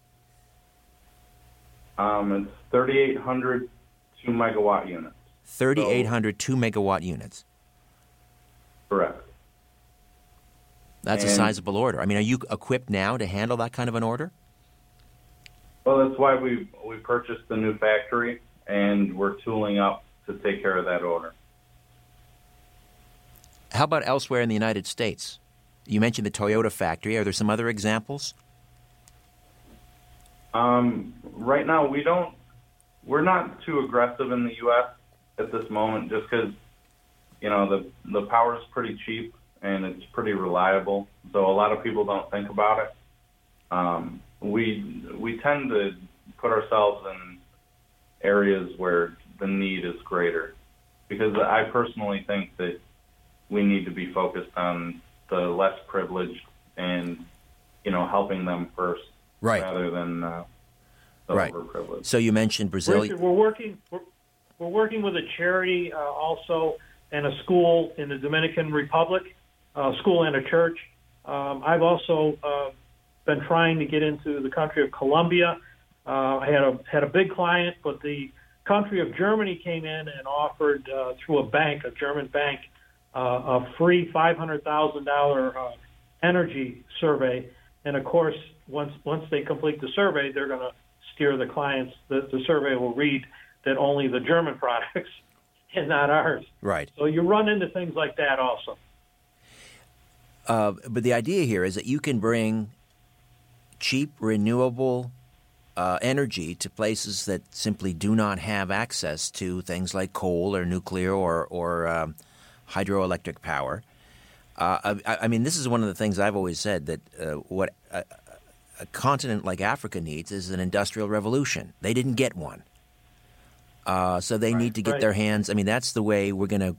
It's 3,800 2-megawatt units. 3,800 2-megawatt units. Correct. That's a sizable order. I mean, are you equipped now to handle that kind of an order? Well, that's why we purchased the new factory, and we're tooling up to take care of that order. How about elsewhere in the United States? You mentioned the Toyota factory. Are there some other examples? Right now, we're not too aggressive in the U.S. at this moment, just because, the power is pretty cheap, and it's pretty reliable. So a lot of people don't think about it. We tend to put ourselves in areas where the need is greater, because I personally think that we need to be focused on the less privileged and, helping them first, right, rather than the right. overprivileged. So you mentioned Brazil. Richard, we're working with a charity also and a school in the Dominican Republic, a school and a church. I've also been trying to get into the country of Colombia. I had a big client, but the country of Germany came in and offered through a German bank, a free $500,000 energy survey. And of course, once they complete the survey, they're going to steer the clients. The survey will read that only the German products and not ours. Right. So you run into things like that also. But the idea here is that you can bring cheap, renewable energy to places that simply do not have access to things like coal or nuclear or hydroelectric power. I mean, this is one of the things I've always said, that what a continent like Africa needs is an industrial revolution. They didn't get one, so they need to get their hands. I mean, that's the way we're gonna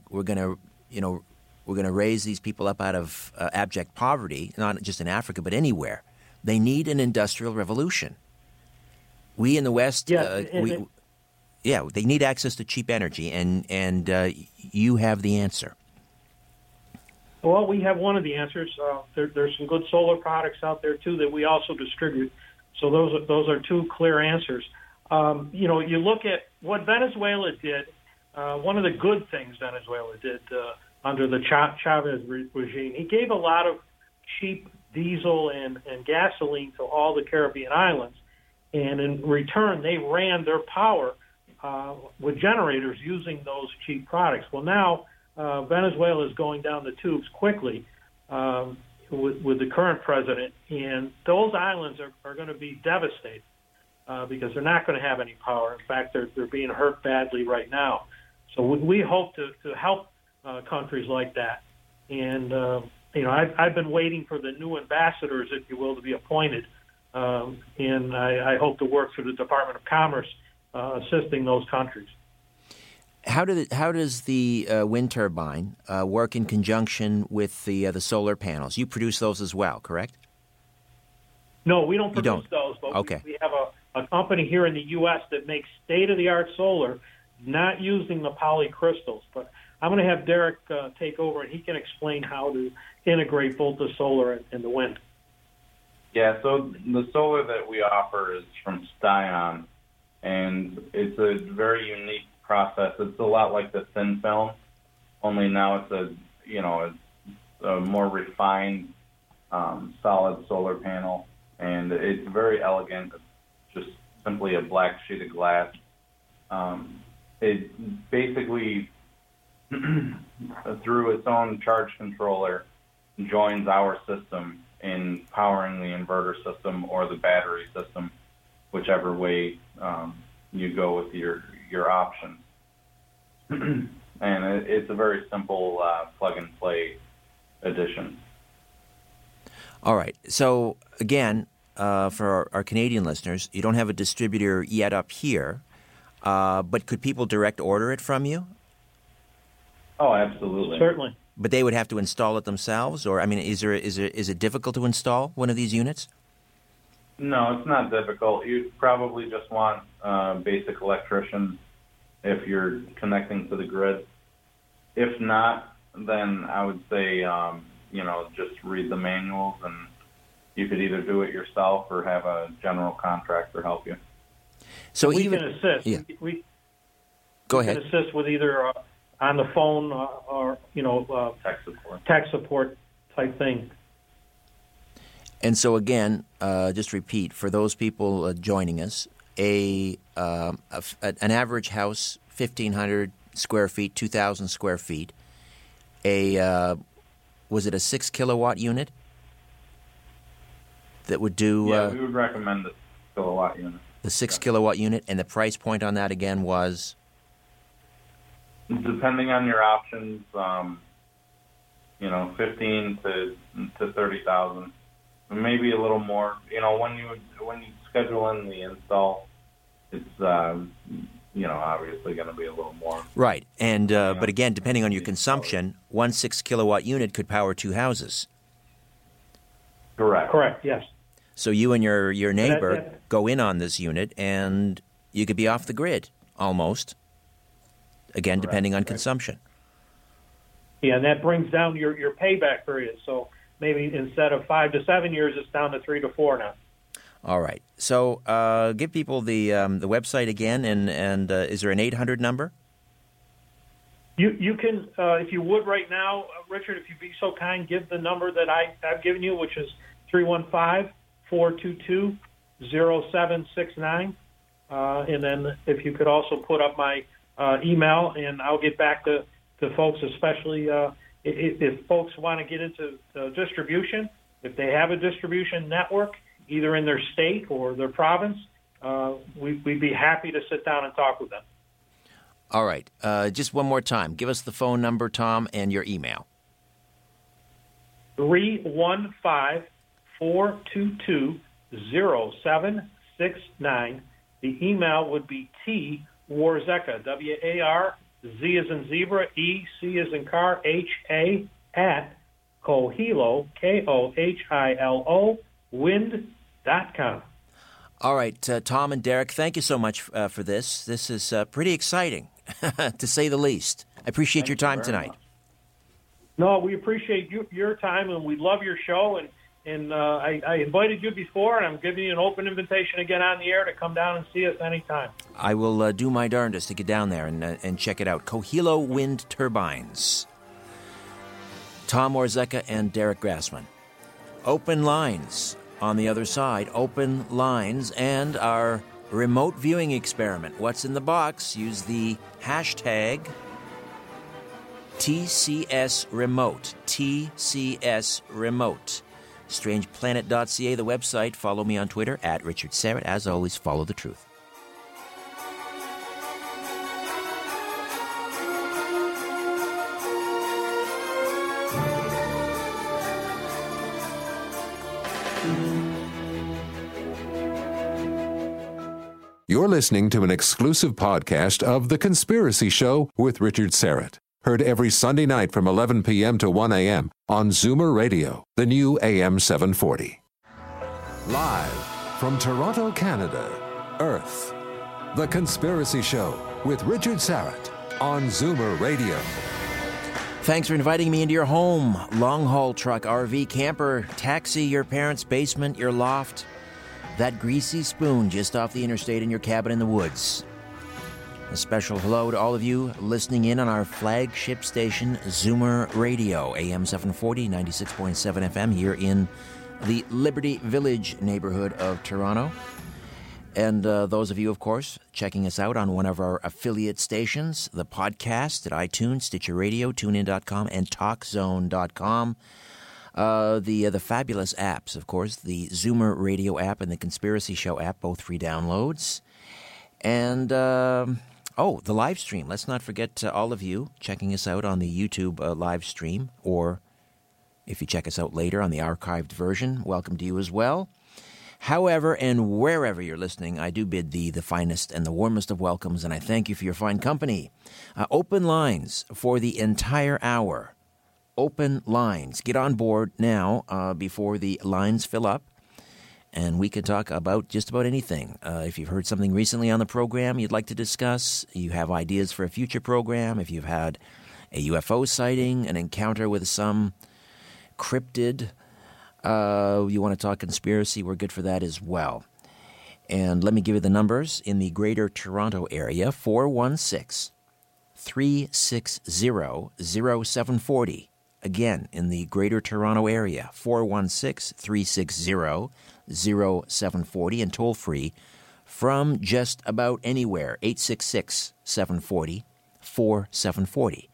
raise these people up out of abject poverty, not just in Africa but anywhere. They need an industrial revolution. We in the West, they need access to cheap energy, and you have the answer. Well, we have one of the answers. There's some good solar products out there too that we also distribute. So those are two clear answers. You look at what Venezuela did. One of the good things Venezuela did under the Chavez regime, he gave a lot of cheap diesel and gasoline to all the Caribbean islands, and in return they ran their power with generators using those cheap products. Well, now Venezuela is going down the tubes quickly with the current president, and those islands are going to be devastated because they're not going to have any power. In fact, they're being hurt badly right now. So we hope to help countries like that. And I've been waiting for the new ambassadors, if you will, to be appointed, and I hope to work through the Department of Commerce assisting those countries. How does the wind turbine work in conjunction with the solar panels? You produce those as well, correct? No, we don't produce those, but okay. we have a company here in the U.S. that makes state-of-the-art solar, not using the polycrystals. But I'm going to have Derek take over, and he can explain how to integrate both the solar and the wind. Yeah, so the solar that we offer is from Styon, and it's a very unique process. It's a lot like the thin film, only now it's a more refined solid solar panel, and it's very elegant. It's just simply a black sheet of glass. It basically, through its own charge controller, joins our system in powering the inverter system or the battery system, whichever way you go with your options. And it's a very simple plug-and-play addition. All right. So, again, for our Canadian listeners, you don't have a distributor yet up here, but could people direct order it from you? Oh, absolutely. Certainly. But they would have to install it themselves? Or, I mean, is it difficult to install one of these units? No, it's not difficult. You'd probably just want a basic electrician if you're connecting to the grid. If not, then I would say, just read the manuals, and you could either do it yourself or have a general contractor help you. So we can assist. Yeah. Go ahead. We can assist with either on the phone or tech support type thing. And so again, just repeat for those people joining us, an average house, 1,500 square feet, 2,000 square feet. Was it a 6 kilowatt unit that would do? Yeah, we would recommend the kilowatt unit. The 6 kilowatt unit, and the price point on that again was? Depending on your options, 15 to 30,000, maybe a little more. When you schedule in the install, it's obviously going to be a little more. Right, and but again, depending on your consumption, 1 6-kilowatt unit could power 2 houses. Correct. Yes. So you and your neighbor go in on this unit, and you could be off the grid almost. Again, depending on consumption. Yeah, and that brings down your payback period. So maybe instead of 5 to 7 years, it's down to 3 to 4 now. All right. So give people the website again, and is there an 800 number? You can, if you would right now, Richard, if you'd be so kind, give the number that I've given you, which is 315-422-0769. And then if you could also put up my email, and I'll get back to folks, especially if folks want to get into distribution. If they have a distribution network, either in their state or their province, we'd be happy to sit down and talk with them. All right. Just one more time. Give us the phone number, Tom, and your email. 315-422-0769. The email would be Warzeka, W-A-R-Z as in zebra, E-C as in car, H-A, at Kohilo, K-O-H-I-L-O, wind.com. All right, Tom and Derek, thank you so much for this. This is pretty exciting, to say the least. I appreciate your time tonight. No, we appreciate your time, and we love your show. And I invited you before, and I'm giving you an open invitation again on the air to come down and see us anytime. I will do my darndest to get down there and check it out. Kohilo Wind Turbines. Tom Warzeka and Derek Grassman. Open lines on the other side. Open lines and our remote viewing experiment. What's in the box? Use the hashtag TCS Remote. TCS Remote. StrangePlanet.ca, the website. Follow me on Twitter at Richard Syrett. As always, follow the truth. You're listening to an exclusive podcast of The Conspiracy Show with Richard Syrett. Heard every Sunday night from 11 p.m. to 1 a.m. on Zoomer Radio, the new AM 740. Live from Toronto, Canada, Earth. The Conspiracy Show with Richard Syrett on Zoomer Radio. Thanks for inviting me into your home. Long-haul truck, RV, camper, taxi, your parents' basement, your loft. That greasy spoon just off the interstate in your cabin in the woods. A special hello to all of you listening in on our flagship station, Zoomer Radio, AM 740, 96.7 FM, here in the Liberty Village neighborhood of Toronto. And those of you, of course, checking us out on one of our affiliate stations, the podcast at iTunes, Stitcher Radio, TuneIn.com, and TalkZone.com. The fabulous apps, of course, the Zoomer Radio app and the Conspiracy Show app, both free downloads. And, the live stream. Let's not forget all of you checking us out on the YouTube live stream, or if you check us out later on the archived version, welcome to you as well. However and wherever you're listening, I do bid thee the finest and the warmest of welcomes, and I thank you for your fine company. Open lines for the entire hour. Open lines. Get on board now before the lines fill up, and we can talk about just about anything. If you've heard something recently on the program you'd like to discuss, you have ideas for a future program, if you've had a UFO sighting, an encounter with some cryptid, you want to talk conspiracy, we're good for that as well. And let me give you the numbers. In the Greater Toronto Area, 416-360-0740. Again, in the Greater Toronto Area, 416-360-0740, and toll-free from just about anywhere, 866-740-4740.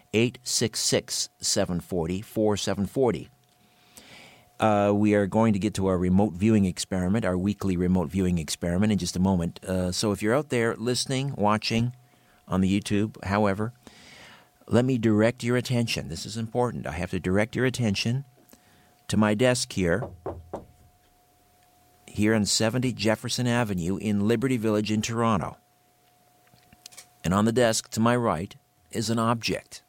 866-740-4740. We are going to get to our remote viewing experiment, our weekly remote viewing experiment, in just a moment. So if you're out there listening, watching on the YouTube, however, let me direct your attention. This is important. I have to direct your attention to my desk here on 70 Jefferson Avenue in Liberty Village in Toronto. And on the desk to my right is an object.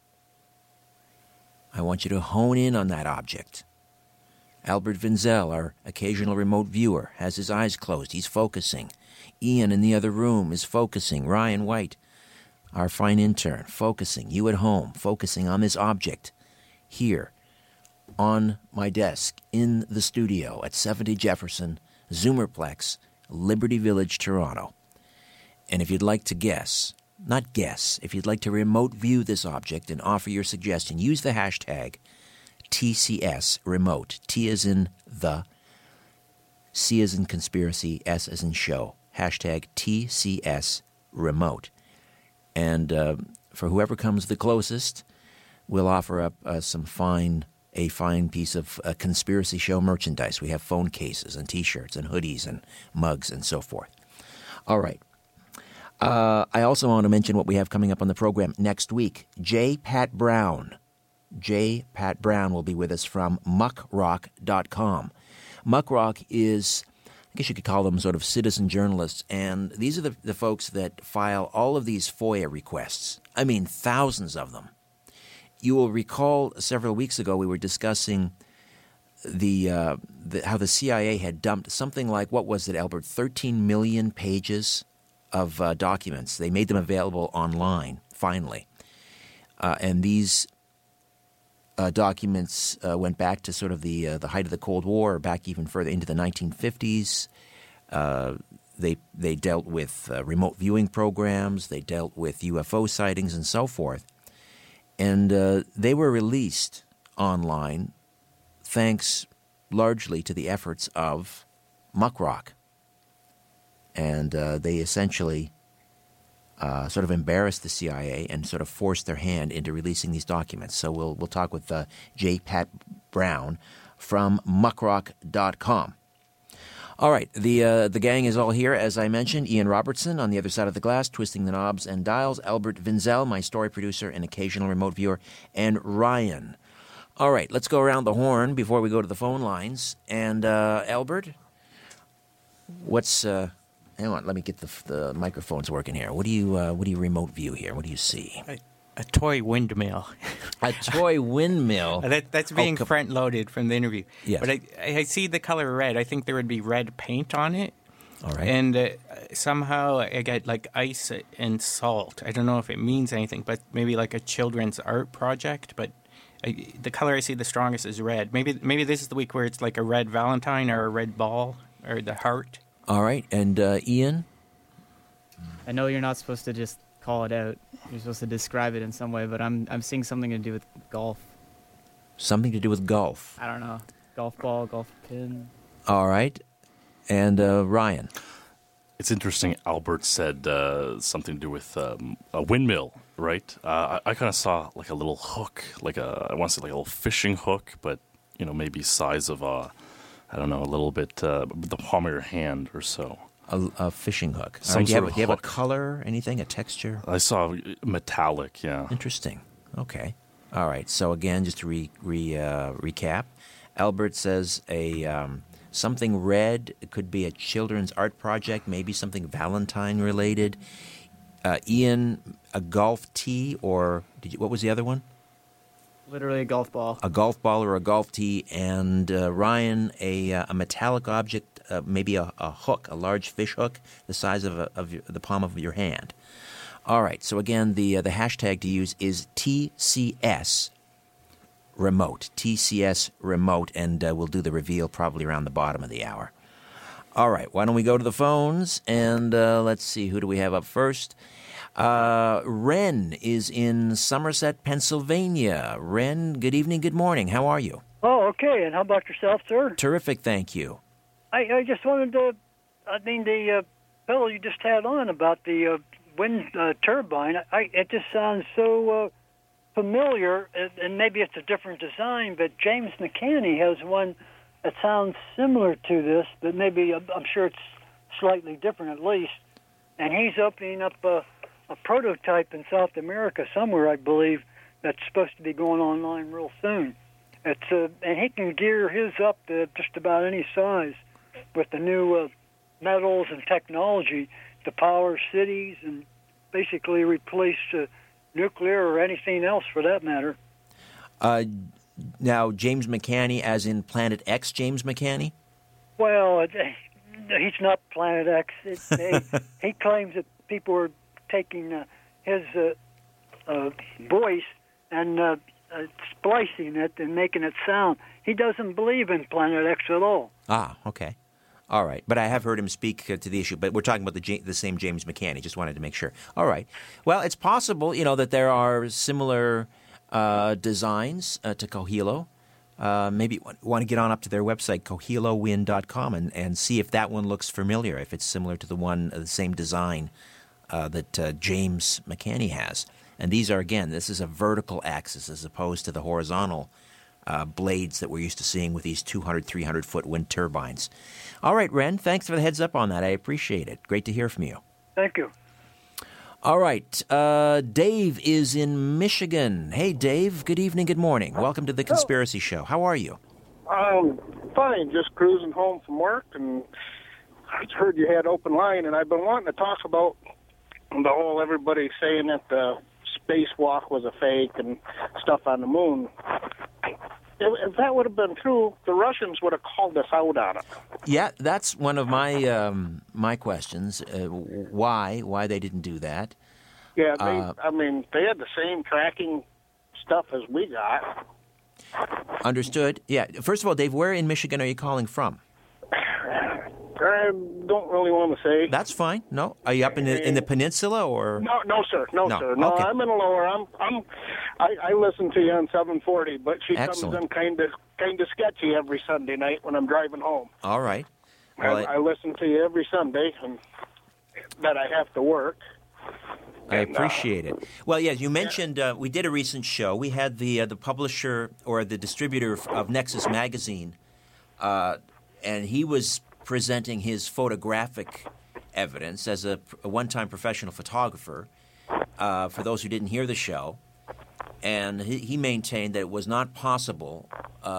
I want you to hone in on that object. Albert Vinzel, our occasional remote viewer, has his eyes closed. He's focusing. Ian in the other room is focusing. Ryan White, our fine intern, focusing. You at home, focusing on this object here on my desk in the studio at 70 Jefferson, Zoomerplex, Liberty Village, Toronto. And if you'd like to if you'd like to remote view this object and offer your suggestion, use the hashtag TCS remote. T as in the, C as in conspiracy, S as in show. Hashtag TCS remote. And for whoever comes the closest, we'll offer up a fine piece of conspiracy show merchandise. We have phone cases and T-shirts and hoodies and mugs and so forth. All right. I also want to mention what we have coming up on the program next week. J. Pat Brown will be with us from muckrock.com. Muckrock is, I guess you could call them sort of citizen journalists, and these are the folks that file all of these FOIA requests. I mean, thousands of them. You will recall several weeks ago we were discussing how the CIA had dumped something like, what was it, Albert, 13 million pages of documents. They made them available online, finally. And these documents went back to sort of the height of the Cold War, or back even further into the 1950s. They dealt with remote viewing programs. They dealt with UFO sightings and so forth. And they were released online thanks largely to the efforts of Muckrock. And they essentially sort of embarrassed the CIA and sort of forced their hand into releasing these documents. So we'll talk with J. Pat Brown from muckrock.com. All right, the gang is all here, as I mentioned. Ian Robertson on the other side of the glass, twisting the knobs and dials. Albert Vinzel, my story producer and occasional remote viewer. And Ryan. All right, let's go around the horn before we go to the phone lines. And Albert, what's... hang on, let me get the microphones working here. What do you remote view here? What do you see? A toy windmill. A toy windmill. That's being front-loaded from the interview. Yes. But I see the color red. I think there would be red paint on it. All right. And somehow I get like ice and salt. I don't know if it means anything, but maybe like a children's art project. But the color I see the strongest is red. Maybe this is the week where it's like a red Valentine or a red ball or the heart. All right. And Ian? I know you're not supposed to just call it out. You're supposed to describe it in some way, but I'm seeing something to do with golf. Something to do with golf. I don't know. Golf ball, golf pin. All right. And Ryan? It's interesting. Albert said something to do with a windmill, right? I kind of saw like a little hook, I want to say like a little fishing hook, but maybe size of a little bit the palm of your hand or so. A fishing hook. Some do you sort of have a hook. color, anything, a texture? I saw metallic, yeah. Interesting. Okay. All right. So again, just to recap, Albert says something red. It could be a children's art project, maybe something Valentine related. Ian, a golf tee, or what was the other one? Literally a golf ball. A golf ball or a golf tee, and Ryan, a metallic object, maybe a hook, a large fish hook, the size of the palm of your hand. All right. So again, the hashtag to use is TCS remote. TCS remote, and we'll do the reveal probably around the bottom of the hour. All right. Why don't we go to the phones and let's see, who do we have up first? Ren is in Somerset, Pennsylvania. Ren, good evening, good morning. How are you? Oh, okay. And how about yourself, sir? Terrific, thank you. I just wanted to, the fellow you just had on about the wind turbine, it just sounds so familiar, and maybe it's a different design, but James McCanney has one that sounds similar to this, but maybe I'm sure it's slightly different at least. And he's opening up a prototype in South America somewhere, I believe, that's supposed to be going online real soon. And he can gear his up to just about any size with the new metals and technology to power cities and basically replace nuclear or anything else for that matter. Now, James McCanny, as in Planet X James McCanny? Well, he's not Planet X. He claims that people are taking his voice and splicing it and making it sound. He doesn't believe in Planet X at all. Ah, okay. All right. But I have heard him speak to the issue. But we're talking about the same James McCanny. Just wanted to make sure. All right. Well, it's possible, that there are similar designs to Cohilo. Maybe you want to get on up to their website, cohilowind.com, and see if that one looks familiar, if it's similar to the same design that James McCanny has. And these are, again, this is a vertical axis as opposed to the horizontal blades that we're used to seeing with these 200, 300-foot wind turbines. All right, Ren, thanks for the heads up on that. I appreciate it. Great to hear from you. Thank you. All right. Dave is in Michigan. Hey, Dave. Good evening. Good morning. Welcome to the Conspiracy Show. How are you? Fine. Just cruising home from work, and I heard you had open line, and I've been wanting to talk about the whole everybody saying that the spacewalk was a fake and stuff on the moon. If that would have been true, the Russians would have called us out on it. Yeah, that's one of my my questions. Why they didn't do that? Yeah, they had the same tracking stuff as we got. Understood. Yeah. First of all, Dave, where in Michigan are you calling from? I don't really want to say. That's fine. No, are you up in the peninsula or? No, sir. No, sir. No, okay. I'm in the lower. I listen to you on 740, but she Excellent. comes in kind of sketchy every Sunday night when I'm driving home. All right. Well, I listen to you every Sunday, and that I have to work. I appreciate it. Well, yeah, you mentioned we did a recent show. We had the publisher or the distributor of Nexus Magazine, and he was presenting his photographic evidence as a one-time professional photographer for those who didn't hear the show. And he maintained that it was not possible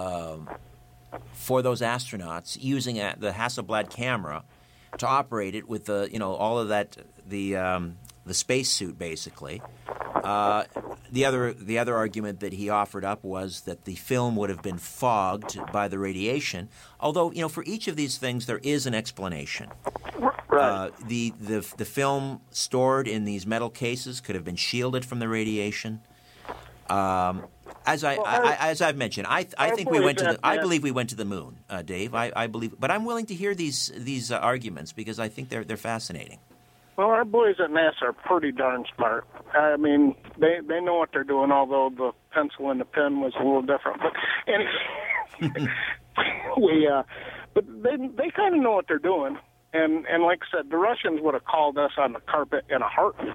for those astronauts using the Hasselblad camera to operate it with all of that the spacesuit basically. The other argument that he offered up was that the film would have been fogged by the radiation. Although for each of these things there is an explanation. Right. The film stored in these metal cases could have been shielded from the radiation. As I've mentioned, I think we went to I believe we went to the moon, Dave. I believe, but I'm willing to hear these arguments because I think they're fascinating. Well, our boys at NASA are pretty darn smart. I mean, they know what they're doing, although the pencil and the pen was a little different. But anyway, but they kind of know what they're doing. And like I said, the Russians would have called us on the carpet in a heartbeat.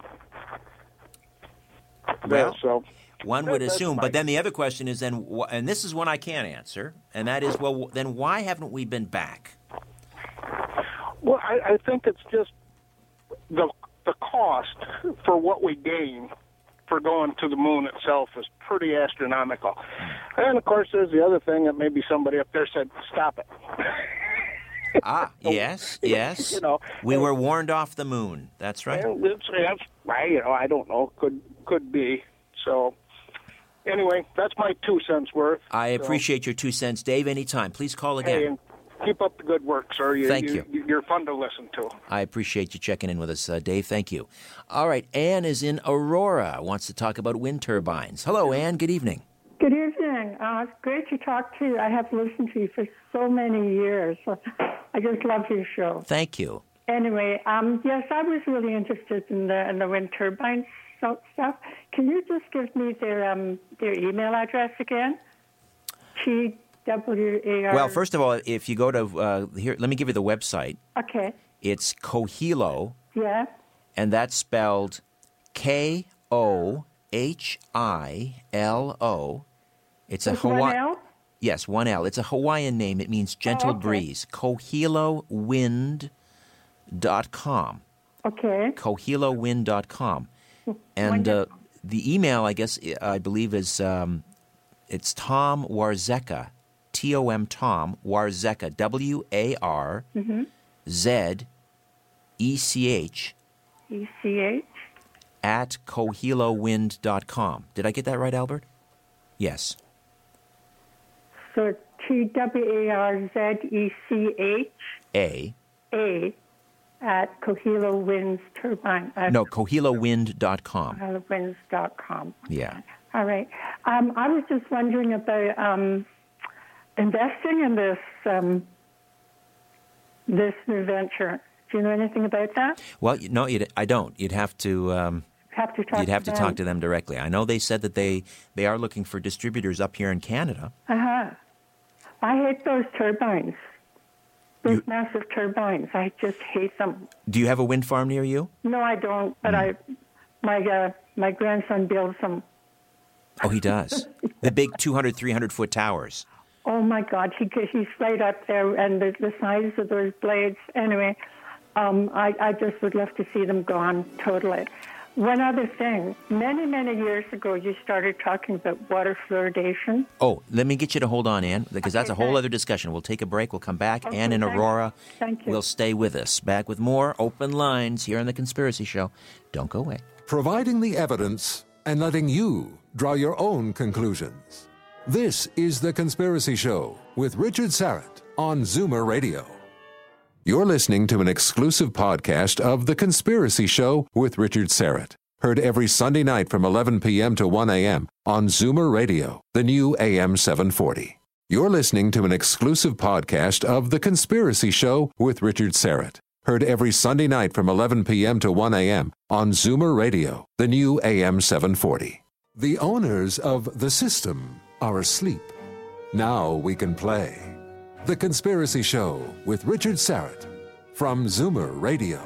Well, so one would assume. But then the other question is then, and this is one I can't answer, and that is, well, then why haven't we been back? Well, I think it's just the cost for what we gain for going to the moon itself is pretty astronomical. And, of course, there's the other thing that maybe somebody up there said, stop it. Yes. We were warned off the moon. That's right. I don't know. Could be. So, anyway, that's my 2 cents worth. I appreciate your 2 cents, Dave. Anytime. Please call again. Hey, and keep up the good work, sir. Thank you. You're fun to listen to. I appreciate you checking in with us, Dave. Thank you. All right, Ann is in Aurora, wants to talk about wind turbines. Hello, Ann. Good evening. Good evening. It's great to talk to you. I have listened to you for so many years. I just love your show. Thank you. Anyway, yes, I was really interested in the wind turbine stuff. Can you just give me their email address again? TWAR. Well, first of all, if you go to here, let me give you the website. Okay. It's Cohilo. Yeah. And that's spelled Kohilo. It's a Hawaiian. 1 L? Yes, 1 L. It's a Hawaiian name. It means gentle breeze. Cohilowind.com. Okay. Cohilowind.com. And The email, I guess, I believe is it's Tom Warzeka, Tom Tom Warzeka, WARZECH at cohilowind.com. Did I get that right, Albert? Yes. So TWARZECH A at Cohilo Winds Turbine. No, cohilowind.com. Cohilowinds.com. Yeah. All right. I was just wondering about investing in this this new venture. Do you know anything about that? Well, no, I don't. You'd have to. You'd have to talk to them directly. I know they said that they are looking for distributors up here in Canada. I hate those turbines. Those massive turbines. I just hate them. Do you have a wind farm near you? No, I don't. But my grandson builds them. Oh, he does. The big 200, 300-foot towers. Oh my God, he's right up there, and the size of those blades. Anyway, I just would love to see them gone totally. One other thing. Many, many years ago, you started talking about water fluoridation. Oh, let me get you to hold on, Ann, because that's a whole other discussion. We'll take a break. We'll come back. Okay, Ann and Aurora Thank you. will stay with us. Back with more Open Lines here on The Conspiracy Show. Don't go away. Providing the evidence and letting you draw your own conclusions. This is The Conspiracy Show with Richard Syrett on Zoomer Radio. You're listening to an exclusive podcast of The Conspiracy Show with Richard Syrett. Heard every Sunday night from 11 p.m. to 1 a.m. on Zoomer Radio, the new AM 740. You're listening to an exclusive podcast of The Conspiracy Show with Richard Syrett. Heard every Sunday night from 11 p.m. to 1 a.m. on Zoomer Radio, the new AM 740. The owners of the system are asleep. Now we can play. The Conspiracy Show with Richard Syrett from Zoomer Radio.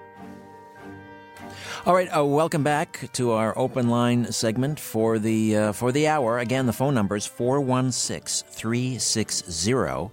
All right, welcome back to our open line segment for the hour. Again, the phone number is 416-360-0740,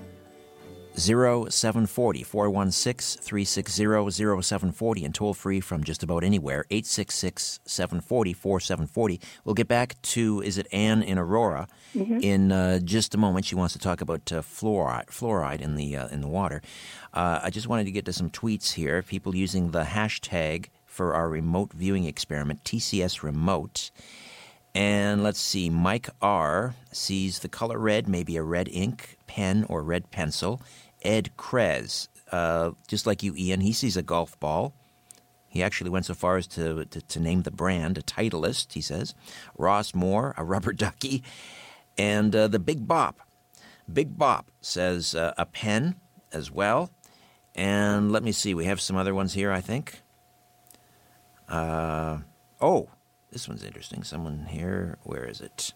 416-360-0740, and toll free from just about anywhere, 866-740-4740. We'll get back to, is it Ann in Aurora, in just a moment. She wants to talk about fluoride in the water. I just wanted to get to some tweets here. People using the hashtag for our remote viewing experiment, TCS Remote. And let's see, Mike R. sees the color red, maybe a red ink pen or red pencil. Ed Krez, just like you, Ian, he sees a golf ball. He actually went so far as to name the brand, a Titleist, he says. Ross Moore, a rubber ducky. And the Big Bop. Big Bop says a pen as well. And let me see, we have some other ones here, I think. This one's interesting. Someone here, where is it?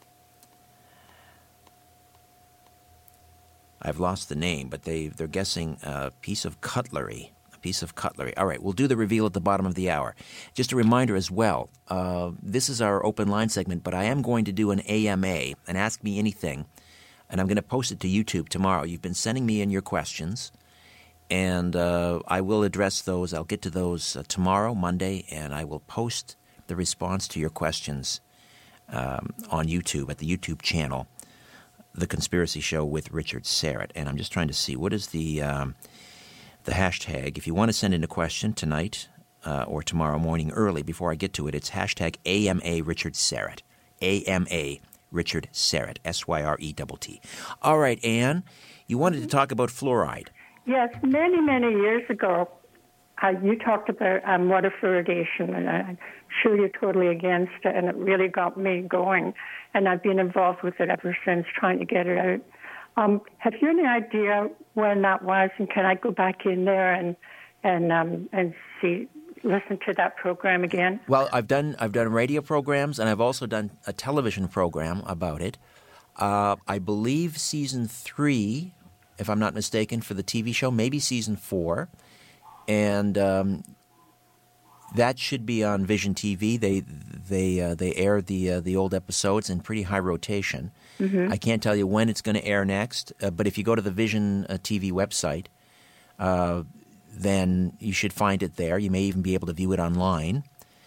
I've lost the name, but they're guessing a piece of cutlery. A piece of cutlery. All right, we'll do the reveal at the bottom of the hour. Just a reminder as well, this is our open line segment, but I am going to do an AMA, an Ask Me Anything, and I'm going to post it to YouTube tomorrow. You've been sending me in your questions, and I will address those. I'll get to those tomorrow, Monday, and I will post the response to your questions on YouTube, at the YouTube channel, The Conspiracy Show with Richard Syrett. And I'm just trying to see, what is the hashtag? If you want to send in a question tonight or tomorrow morning early, before I get to it, it's hashtag AMA Richard Syrett. AMA Richard Syrett, SYRETT. All right, Ann, you wanted to talk about fluoride. Yes, many, many years ago, you talked about water fluoridation, and I'm sure you're totally against it, and it really got me going, and I've been involved with it ever since, trying to get it out. Have you any idea when that was, and can I go back in there and see, listen to that program again? Well, I've done radio programs, and I've also done a television program about it. I believe season 3, if I'm not mistaken, for the TV show, maybe season 4. And that should be on Vision TV. They air the old episodes in pretty high rotation. I can't tell you when it's going to air next, but if you go to the Vision TV website, then you should find it there. You may even be able to view it online.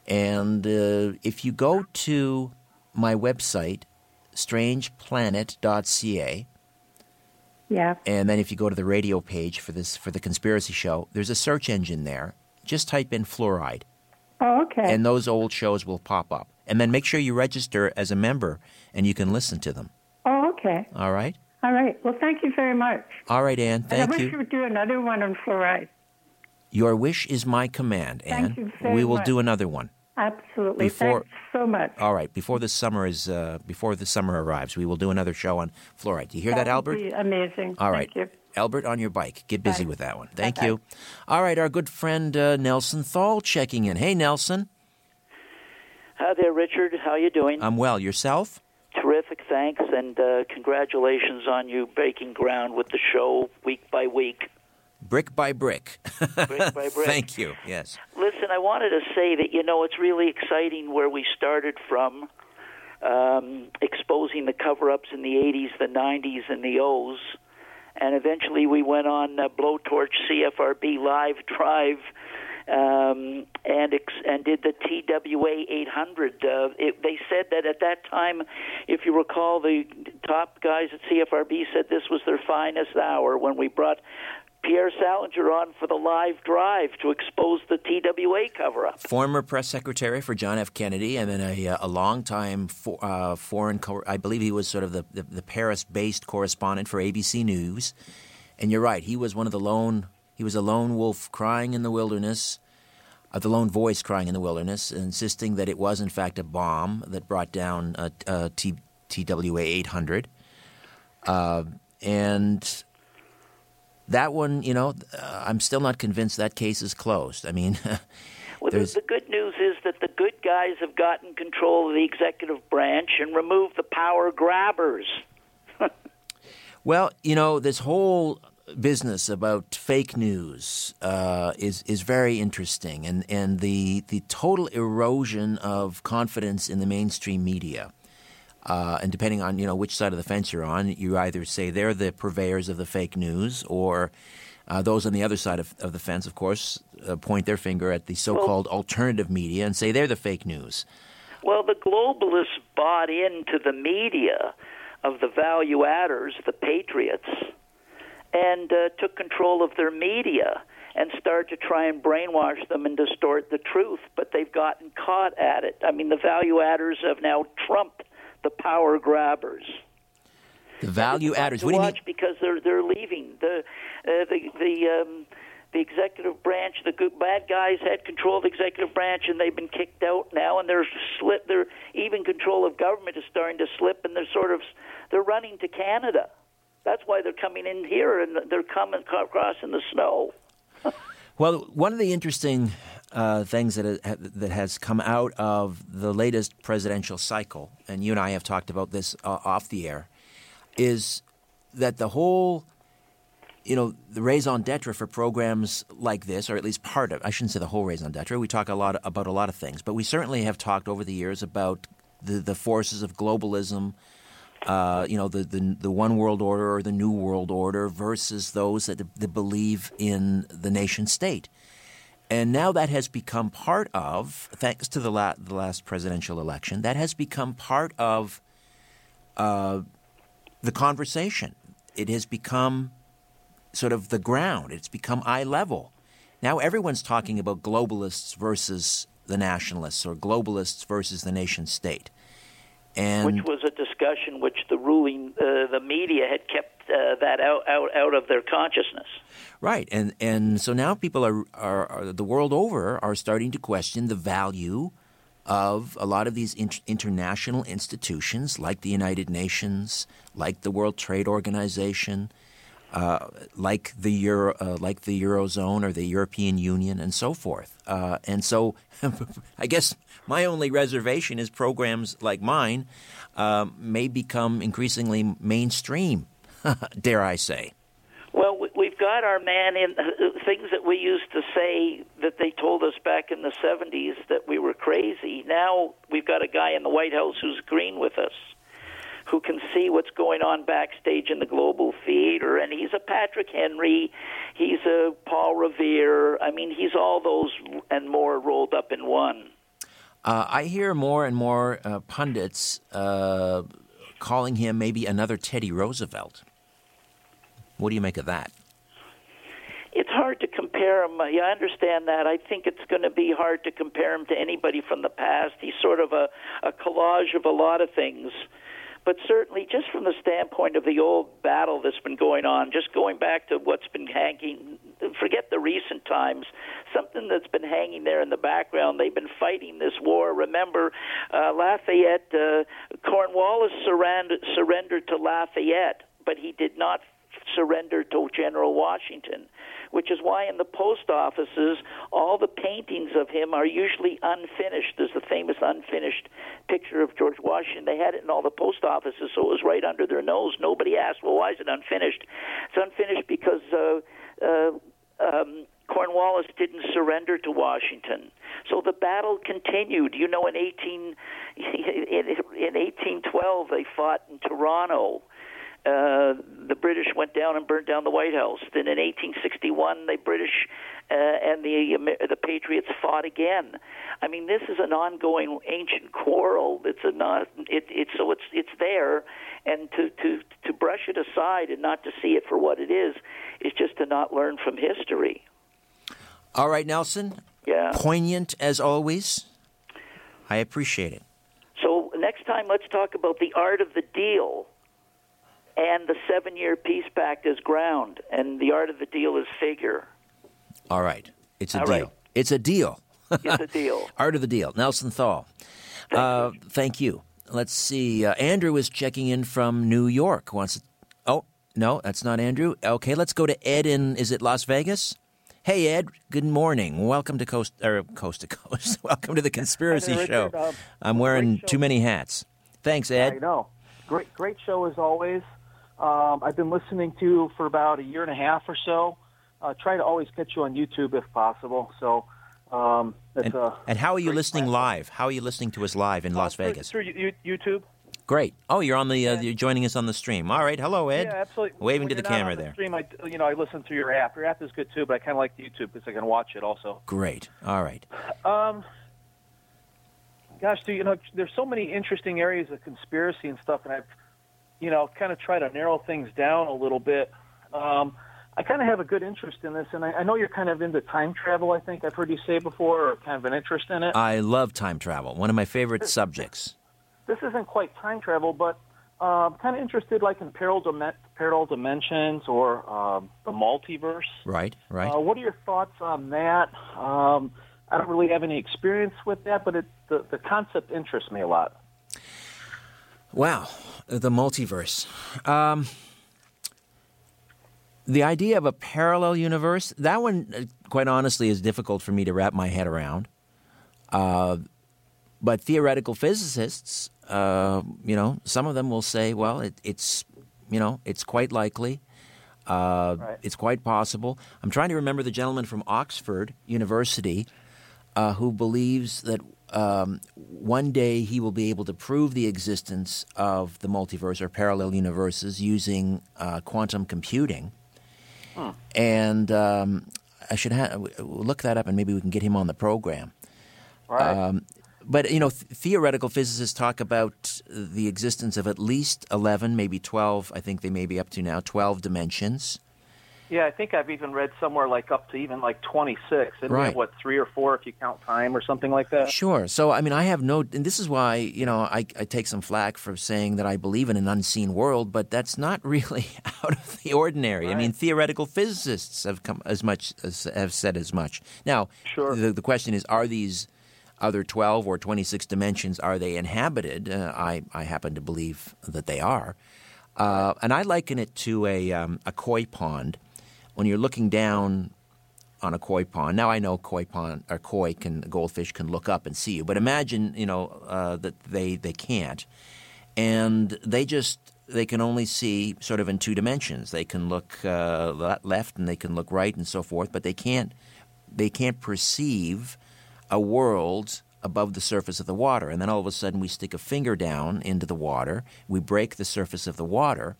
And if you go to my website, strangeplanet.ca, Yeah. and then if you go to the radio page for the Conspiracy Show, there's a search engine there. Just type in fluoride. Oh, okay. And those old shows will pop up. And then make sure you register as a member, and you can listen to them. Oh, okay. All right? All right. Well, thank you very much. All right, Ann. Thank I wish you. you would do another one on fluoride. Your wish is my command, Ann. Thank you very We will much. do another one. Absolutely. Thanks so much. All right. Before the summer arrives, we will do another show on fluoride. Do you hear that, Albert? Would be amazing. All right. Thank you. Albert, on your bike. Get busy Bye. with that one. Thank Bye-bye. you. All right. Our good friend Nelson Thal checking in. Hey, Nelson. Hi there, Richard. How you doing? I'm well. Yourself? Terrific, thanks, and congratulations on you breaking ground with the show week by week. Brick by brick. Brick by brick. Thank you. Yes. Listen, I wanted to say that, it's really exciting where we started from, exposing the cover-ups in the 80s, the 90s, and the O's, and eventually we went on Blowtorch CFRB Live Drive, and did the TWA 800. They said that at that time, if you recall, the top guys at CFRB said this was their finest hour when we brought Pierre Salinger on for the live drive to expose the TWA cover-up. Former press secretary for John F. Kennedy, and then a long-time foreign, I believe he was sort of the Paris-based correspondent for ABC News. And you're right, he was a lone wolf crying in the wilderness, the lone voice crying in the wilderness, insisting that it was in fact a bomb that brought down TWA 800. And that one, I'm still not convinced that case is closed. I mean, well, the good news is that the good guys have gotten control of the executive branch and removed the power grabbers. Well, this whole business about fake news is very interesting, and the total erosion of confidence in the mainstream media. And depending on which side of the fence you're on, you either say they're the purveyors of the fake news, or those on the other side of the fence, of course, point their finger at the so-called alternative media and say they're the fake news. Well, the globalists bought into the media of the value adders, the patriots, and took control of their media and started to try and brainwash them and distort the truth, but they've gotten caught at it. I mean, the value adders have now trumped the power grabbers. The value adders. What do you mean? Because they're leaving the executive branch. The good bad guys had control of the executive branch, and they've been kicked out now. And they're even control of government is starting to slip, and they're running to Canada. That's why they're coming in here, and they're coming across in the snow. Well, one of the interesting things that has come out of the latest presidential cycle, and you and I have talked about this off the air, is that the whole, the raison d'etre for programs like this, or at least part of, I shouldn't say the whole raison d'etre, we talk about a lot of things, but we certainly have talked over the years about the forces of globalism, the one world order or the new world order versus those that believe in the nation state. And now that has become part of, thanks to the last presidential election, that has become part of the conversation. It has become sort of the ground. It's become eye level. Now everyone's talking about globalists versus the nationalists, or globalists versus the nation state. And which was a discussion which the media had kept that out of their consciousness. Right, and so now people are the world over are starting to question the value of a lot of these international institutions, like the United Nations, like the World Trade Organization, like the Eurozone or the European Union, and so forth. And so, I guess my only reservation is programs like mine may become increasingly mainstream. Dare I say? Well, we've got our man in things that we used to say that they told us back in the 70s that we were crazy. Now we've got a guy in the White House who's agreeing with us, who can see what's going on backstage in the global theater, and he's a Patrick Henry, he's a Paul Revere. I mean, he's all those and more rolled up in one. I hear more and more pundits calling him maybe another Teddy Roosevelt. What do you make of that? It's hard to compare him. Yeah, I understand that. I think it's going to be hard to compare him to anybody from the past. He's sort of a collage of a lot of things. But certainly, just from the standpoint of the old battle that's been going on, just going back to what's been hanging, forget the recent times, something that's been hanging there in the background. They've been fighting this war. Remember, Lafayette, Cornwallis surrendered to Lafayette, but he did not surrender to General Washington, which is why in the post offices, all the paintings of him are usually unfinished. There's the famous unfinished picture of George Washington. They had it in all the post offices, so it was right under their nose. Nobody asked, well, why is it unfinished? It's unfinished because Cornwallis didn't surrender to Washington. So the battle continued. You know, in 1812, they fought in Toronto. The British went down and burned down the White House. Then in 1861, the British and the Patriots fought again. I mean, this is an ongoing ancient quarrel. It's there, and to brush it aside and not to see it for what it is just to not learn from history. All right, Nelson. Yeah. Poignant as always. I appreciate it. So next time, let's talk about the art of the deal. And the 7-year peace pact is ground, and the art of the deal is figure. All right. It's a All deal. right. It's a deal. It's a deal. Art of the deal. Nelson Thal. Thank you. Let's see. Andrew is checking in from New York. Oh, no, that's not Andrew. Okay, let's go to Ed in, is it Las Vegas? Hey, Ed. Good morning. Welcome to Coast to Coast. Welcome to the Conspiracy Show. I'm wearing too many hats. Thanks, Ed. I know. Great show as always. I've been listening to you for about a year and a half or so. Try to always catch you on YouTube if possible. So, and how are you listening live? How are you listening to us live in Las Vegas? Through YouTube. Great. Oh, you're on the you're joining us on the stream. All right. Hello, Ed. Yeah, absolutely. Waving When to the you're not camera on the there. Stream, I listen through your app. Your app is good too, but I kind of like YouTube because I can watch it also. Great. All right. Gosh, there's so many interesting areas of conspiracy and stuff, and I've kind of try to narrow things down a little bit. I kind of have a good interest in this, and I know you're kind of into time travel, I think I've heard you say before, or kind of an interest in it. I love time travel, one of my favorite subjects. This isn't quite time travel, but I'm kind of interested like in parallel dimensions or the multiverse. Right. What are your thoughts on that? I don't really have any experience with that, but the concept interests me a lot. Wow, the multiverse. The idea of a parallel universe, that one, quite honestly, is difficult for me to wrap my head around. But theoretical physicists, some of them will say, well, it's quite likely. Right. It's quite possible. I'm trying to remember the gentleman from Oxford University who believes that one day he will be able to prove the existence of the multiverse or parallel universes using quantum computing. Huh. And I should look that up, and maybe we can get him on the program. Right. But, theoretical physicists talk about the existence of at least 11, maybe 12, I think they may be up to now, 12 dimensions. Yeah, I think I've even read somewhere like up to even like 26. Isn't Right. it, 3 or 4 if you count time or something like that? Sure. So, I have and this is why, I take some flack for saying that I believe in an unseen world, but that's not really out of the ordinary. Right. I mean, theoretical physicists have have said as much. Now, Sure. the question is, are these other 12 or 26 dimensions, are they inhabited? I happen to believe that they are. And I liken it to a koi pond. When you're looking down on a koi pond, now I know goldfish can look up and see you, but imagine that they can't, and they can only see sort of in two dimensions. They can look left and they can look right and so forth, but they can't perceive a world above the surface of the water. And then all of a sudden we stick a finger down into the water, we break the surface of the water.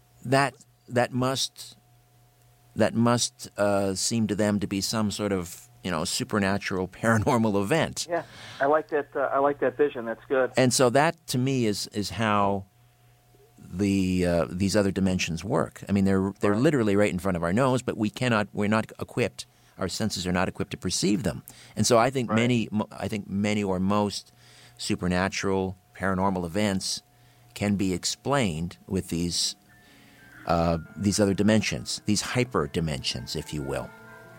That must seem to them to be some sort of supernatural, paranormal event. Yeah, I like that. I like that vision. That's good. And so that, to me, is how these other dimensions work. I mean, they're literally right in front of our nose, but we're not equipped. Our senses are not equipped to perceive them. And so I think many or most supernatural, paranormal events can be explained with these other dimensions, these hyper dimensions, if you will.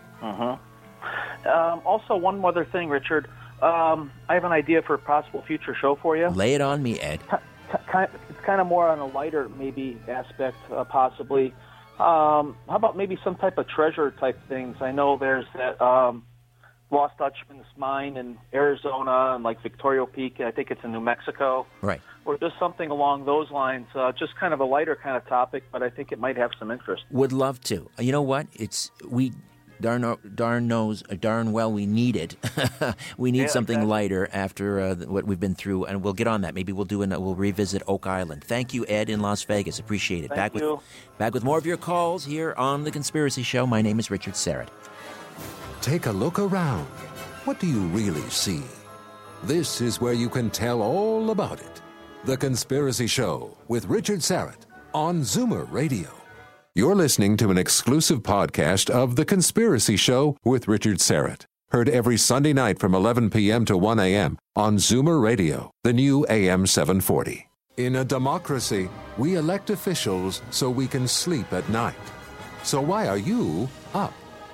Also, one other thing, Richard. I have an idea for a possible future show for you. Lay it on me, Ed. It's kind of more on a lighter, maybe, aspect, possibly. How about maybe some type of treasure type things? I know there's that Lost Dutchman's Mine in Arizona and like Victoria Peak. I think it's in New Mexico. Right. Or just something along those lines. Just kind of a lighter kind of topic, but I think it might have some interest. Would love to. You know what? Darn well we need it. We need something lighter after what we've been through, and we'll get on that. Maybe we'll revisit Oak Island. Thank you, Ed, in Las Vegas. Appreciate it. Thank you. Back with more of your calls here on The Conspiracy Show. My name is Richard Syrett. Take a look around. What do you really see? This is where you can tell all about it. The Conspiracy Show with Richard Syrett on Zoomer Radio. You're listening to an exclusive podcast of The Conspiracy Show with Richard Syrett. Heard every Sunday night from 11 p.m. to 1 a.m. on Zoomer Radio, the new AM 740. In a democracy, we elect officials so we can sleep at night. So why are you up?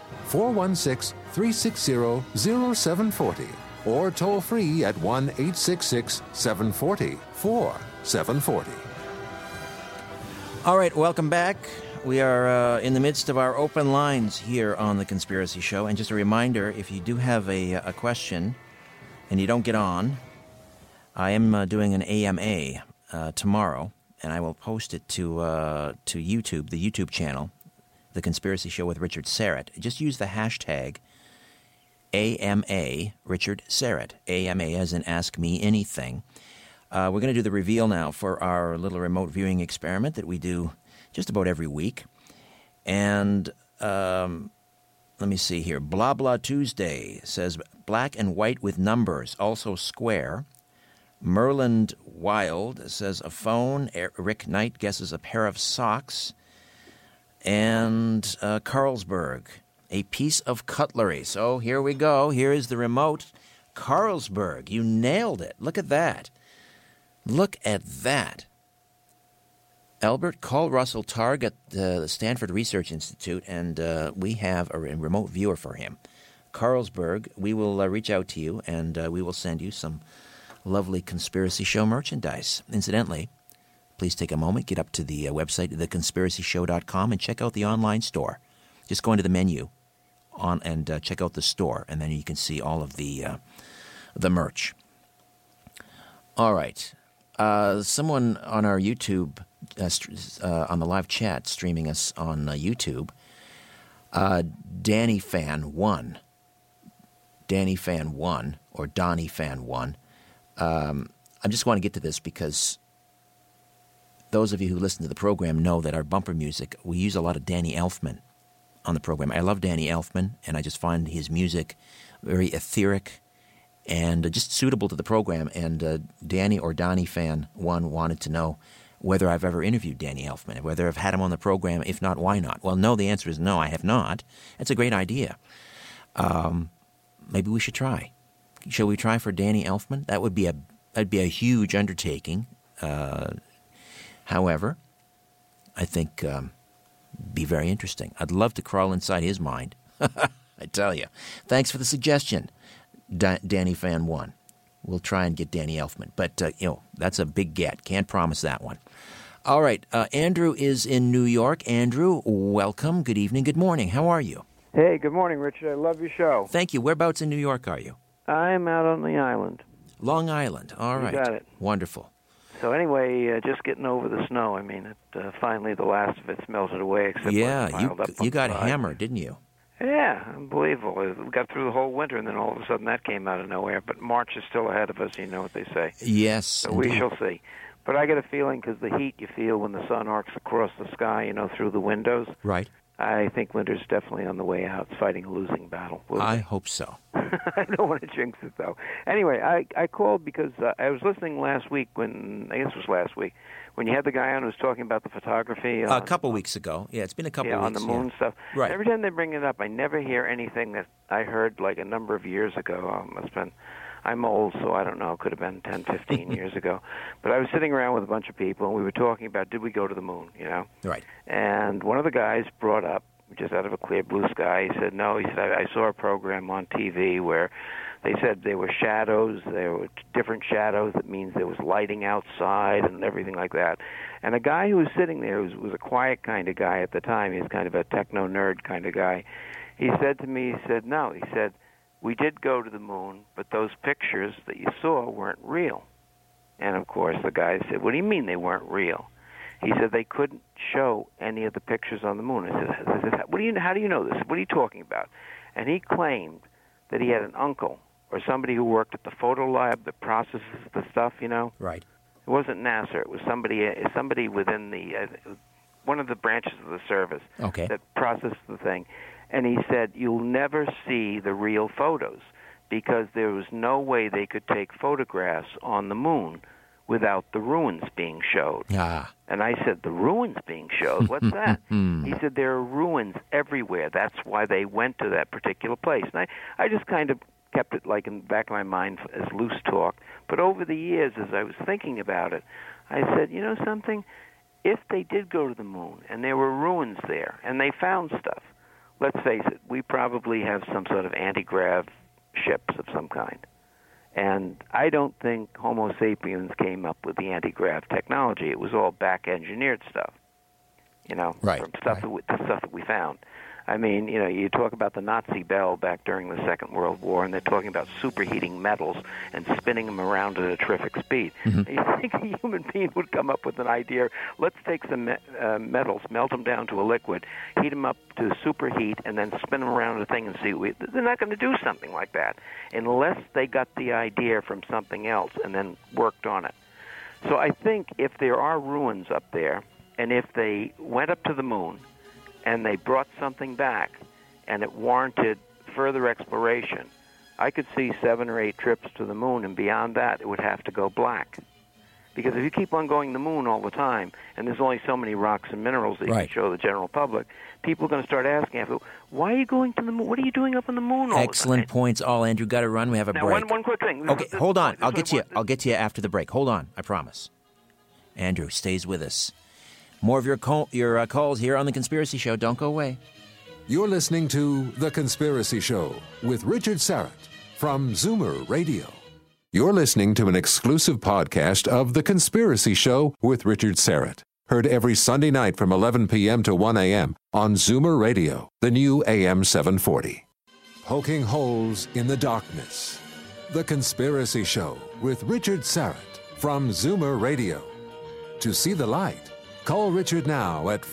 416-360-0740 or toll free at 1-866-740-4740. All right, welcome back. We are in the midst of our open lines here on The Conspiracy Show. And just a reminder, if you do have a question and you don't get on, I am doing an AMA tomorrow, and I will post it to YouTube, the YouTube channel, The Conspiracy Show with Richard Syrett. Just use the hashtag AMA Richard Syrett, AMA as in Ask Me Anything. We're going to do the reveal now for our little remote viewing experiment that we do just about every week. And let me see here. Blah Blah Tuesday says black and white with numbers, also square. Merland Wild says a phone. Rick Knight guesses a pair of socks. And Carlsberg, a piece of cutlery. So here we go. Here is the remote. Carlsberg, you nailed it. Look at that. Look at that. Albert, call Russell Targ at the Stanford Research Institute, and we have a remote viewer for him. Carlsberg, we will reach out to you, and we will send you some lovely Conspiracy Show merchandise. Incidentally, please take a moment, get up to the website, theconspiracyshow.com, and check out the online store. Just go into the menu and check out the store, and then you can see all of the merch. All right. Someone on our YouTube, on the live chat, streaming us on YouTube, Danny Fan 1, or Donnie Fan 1. I just want to get to this because those of you who listen to the program know that our bumper music, we use a lot of Danny Elfman on the program. I love Danny Elfman, and I just find his music very etheric and just suitable to the program. And Danny or Donnie Fan 1 wanted to know whether I've ever interviewed Danny Elfman, whether I've had him on the program. If not, why not? Well, no, the answer is no, I have not. It's a great idea. Maybe we should try. Shall we try for Danny Elfman? That'd be a huge undertaking. However, I think be very interesting. I'd love to crawl inside his mind. I tell you. Thanks for the suggestion, Danny Fan 1. We'll try and get Danny Elfman. But, that's a big get. Can't promise that one. All right. Andrew is in New York. Andrew, welcome. Good evening. Good morning. How are you? Hey, good morning, Richard. I love your show. Thank you. Whereabouts in New York are you? I'm out on the island. Long Island. All right. You got it. Wonderful. So anyway, just getting over the snow. I mean, finally the last of it's melted away. Except you got hammered, didn't you? Yeah, unbelievable. We got through the whole winter, and then all of a sudden that came out of nowhere. But March is still ahead of us, you know what they say. Yes, so indeed. We shall see. But I get a feeling, because the heat you feel when the sun arcs across the sky, through the windows. Right. I think winter's definitely on the way out. It's fighting a losing battle. I hope so. I don't want to jinx it, though. Anyway, I called because I was listening last week when you had the guy on who was talking about the photography. A couple weeks ago. Yeah, it's been a couple weeks. On the moon stuff. Right. Every time they bring it up, I never hear anything that I heard like a number of years ago. I'm old, so I don't know. It could have been 10, 15 years ago. But I was sitting around with a bunch of people, and we were talking about, did we go to the moon, Right. And one of the guys brought up, just out of a clear blue sky, he said, no, he said, I saw a program on TV where they said there were shadows, there were different shadows. That means there was lighting outside and everything like that. And a guy who was sitting there was a quiet kind of guy at the time. He was kind of a techno-nerd kind of guy. He said to me, no, he said, we did go to the moon, but those pictures that you saw weren't real. And, of course, the guy said, what do you mean they weren't real? He said they couldn't show any of the pictures on the moon. I said, how do you know this? What are you talking about? And he claimed that he had an uncle or somebody who worked at the photo lab that processes the stuff, Right. It wasn't NASA. It was somebody within the one of the branches of the service that processed the thing. And he said, you'll never see the real photos because there was no way they could take photographs on the moon without the ruins being showed. Ah. And I said, the ruins being showed? What's that? He said, there are ruins everywhere. That's why they went to that particular place. And I just kind of kept it like in the back of my mind as loose talk. But over the years, as I was thinking about it, I said, you know something? If they did go to the moon and there were ruins there and they found stuff, let's face it, we probably have some sort of anti-grav ships of some kind. And I don't think Homo sapiens came up with the anti-grav technology. It was all back-engineered stuff, right, from stuff that we found. I mean, you talk about the Nazi Bell back during the Second World War, and they're talking about superheating metals and spinning them around at a terrific speed. Mm-hmm. You think a human being would come up with an idea, let's take some metals, melt them down to a liquid, heat them up to superheat, and then spin them around a thing and see. They're not going to do something like that unless they got the idea from something else and then worked on it. So I think if there are ruins up there, and if they went up to the moon, and they brought something back, and it warranted further exploration, I could see 7 or 8 trips to the moon, and beyond that, it would have to go black. Because if you keep on going to the moon all the time, and there's only so many rocks and minerals that you can show the general public, people are going to start asking, why are you going to the moon? What are you doing up on the moon all Excellent the time? points, all. Andrew, got to run. We have a break. One quick thing. Okay, hold on. I'll get to you after the break. Hold on, I promise. Andrew stays with us. More of your calls here on The Conspiracy Show. Don't go away. You're listening to The Conspiracy Show with Richard Syrett from Zoomer Radio. You're listening to an exclusive podcast of The Conspiracy Show with Richard Syrett. Heard every Sunday night from 11 p.m. to 1 a.m. on Zoomer Radio, the new AM 740. Poking holes in the darkness. The Conspiracy Show with Richard Syrett from Zoomer Radio. To see the light, call Richard now at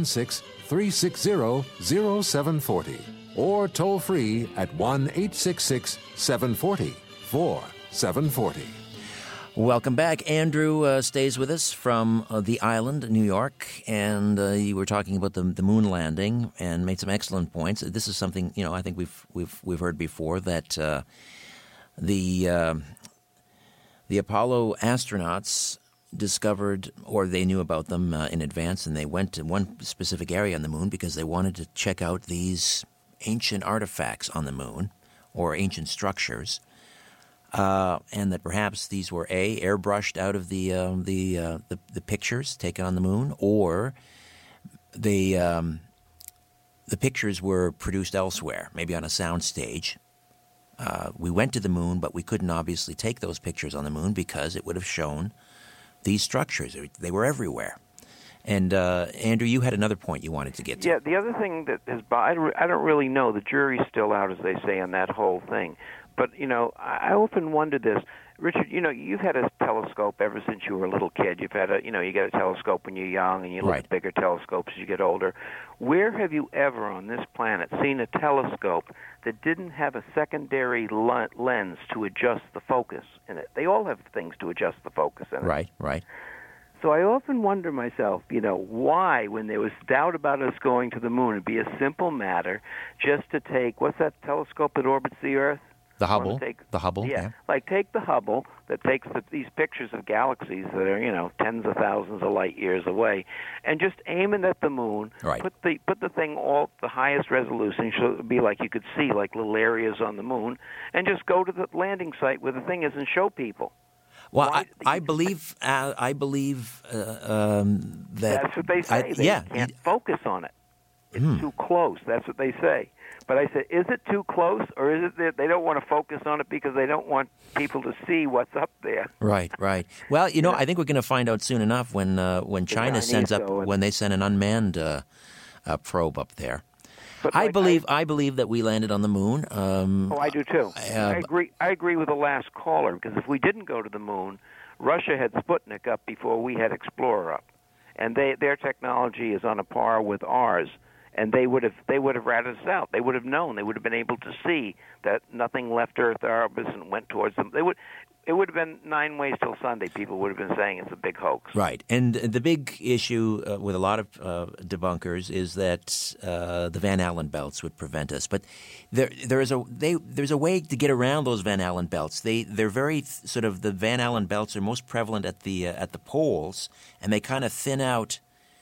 416-360-0740 or toll free at 1-866-740-4740. Welcome back. Andrew stays with us from the island, New York, and you were talking about the moon landing and made some excellent points. This is something I think we've heard before, that the Apollo astronauts discovered, or they knew about them in advance, and they went to one specific area on the moon because they wanted to check out these ancient artifacts on the moon, or ancient structures, and that perhaps these were airbrushed out of the pictures taken on the moon, or the pictures were produced elsewhere, maybe on a sound stage. We went to the moon, but we couldn't obviously take those pictures on the moon because it would have shown these structures. They were everywhere. And, Andrew, you had another point you wanted to get to. Yeah, the other thing that I don't really know. The jury's still out, as they say, on that whole thing. But, I often wonder this. Richard, you've had a telescope ever since you were a little kid. You've had you get a telescope when you're young, and you look at bigger telescopes as you get older. Where have you ever on this planet seen a telescope that didn't have a secondary lens to adjust the focus in it? They all have things to adjust the focus in it. Right. So I often wonder myself, why, when there was doubt about us going to the moon, it'd be a simple matter just to take, what's that telescope that orbits the Earth? The Hubble. The Hubble, yeah. Like take the Hubble that takes these pictures of galaxies that are, tens of thousands of light years away, and just aim it at the moon. Right. Put the thing all the highest resolution, so it would be like you could see like little areas on the moon, and just go to the landing site where the thing is and show people. Well, I believe that that's what they say. They can't focus on it. It's too close. That's what they say. But I said, is it too close, or is it that they don't want to focus on it because they don't want people to see what's up there? Right. Well, I think we're going to find out soon enough when China sends up when they send an unmanned probe up there. But I believe that we landed on the moon. I do too. I agree with the last caller, because if we didn't go to the moon, Russia had Sputnik up before we had Explorer up, and their technology is on a par with ours. And they would have ratted us out. They would have known. They would have been able to see that nothing left Earth orbit and went towards them. It would have been 9 ways till Sunday. People would have been saying it's a big hoax. Right. And the big issue with a lot of debunkers is that the Van Allen belts would prevent us. But there's a way to get around those Van Allen belts. They're very the Van Allen belts are most prevalent at the poles, and they kind of thin out.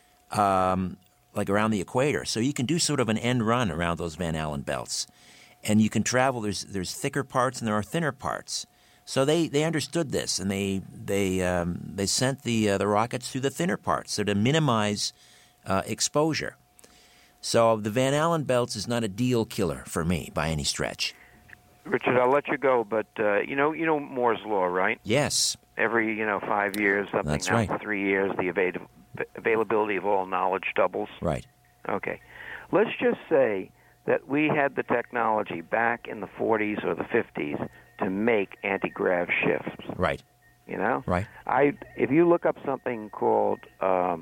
Like around the equator. So you can do sort of an end run around those Van Allen belts. And you can travel, there's thicker parts and there are thinner parts. So they understood this, and they sent the rockets through the thinner parts, so to minimize exposure. So the Van Allen belts is not a deal killer for me by any stretch. Richard, I'll let you go, but you know Moore's Law, right? Yes. Every 5 years, something. That's right. 3 years, the availability of all knowledge doubles. Right. Okay. Let's just say that we had the technology back in the 40s or the 50s to make anti-grav shifts. Right. Right. If you look up something called a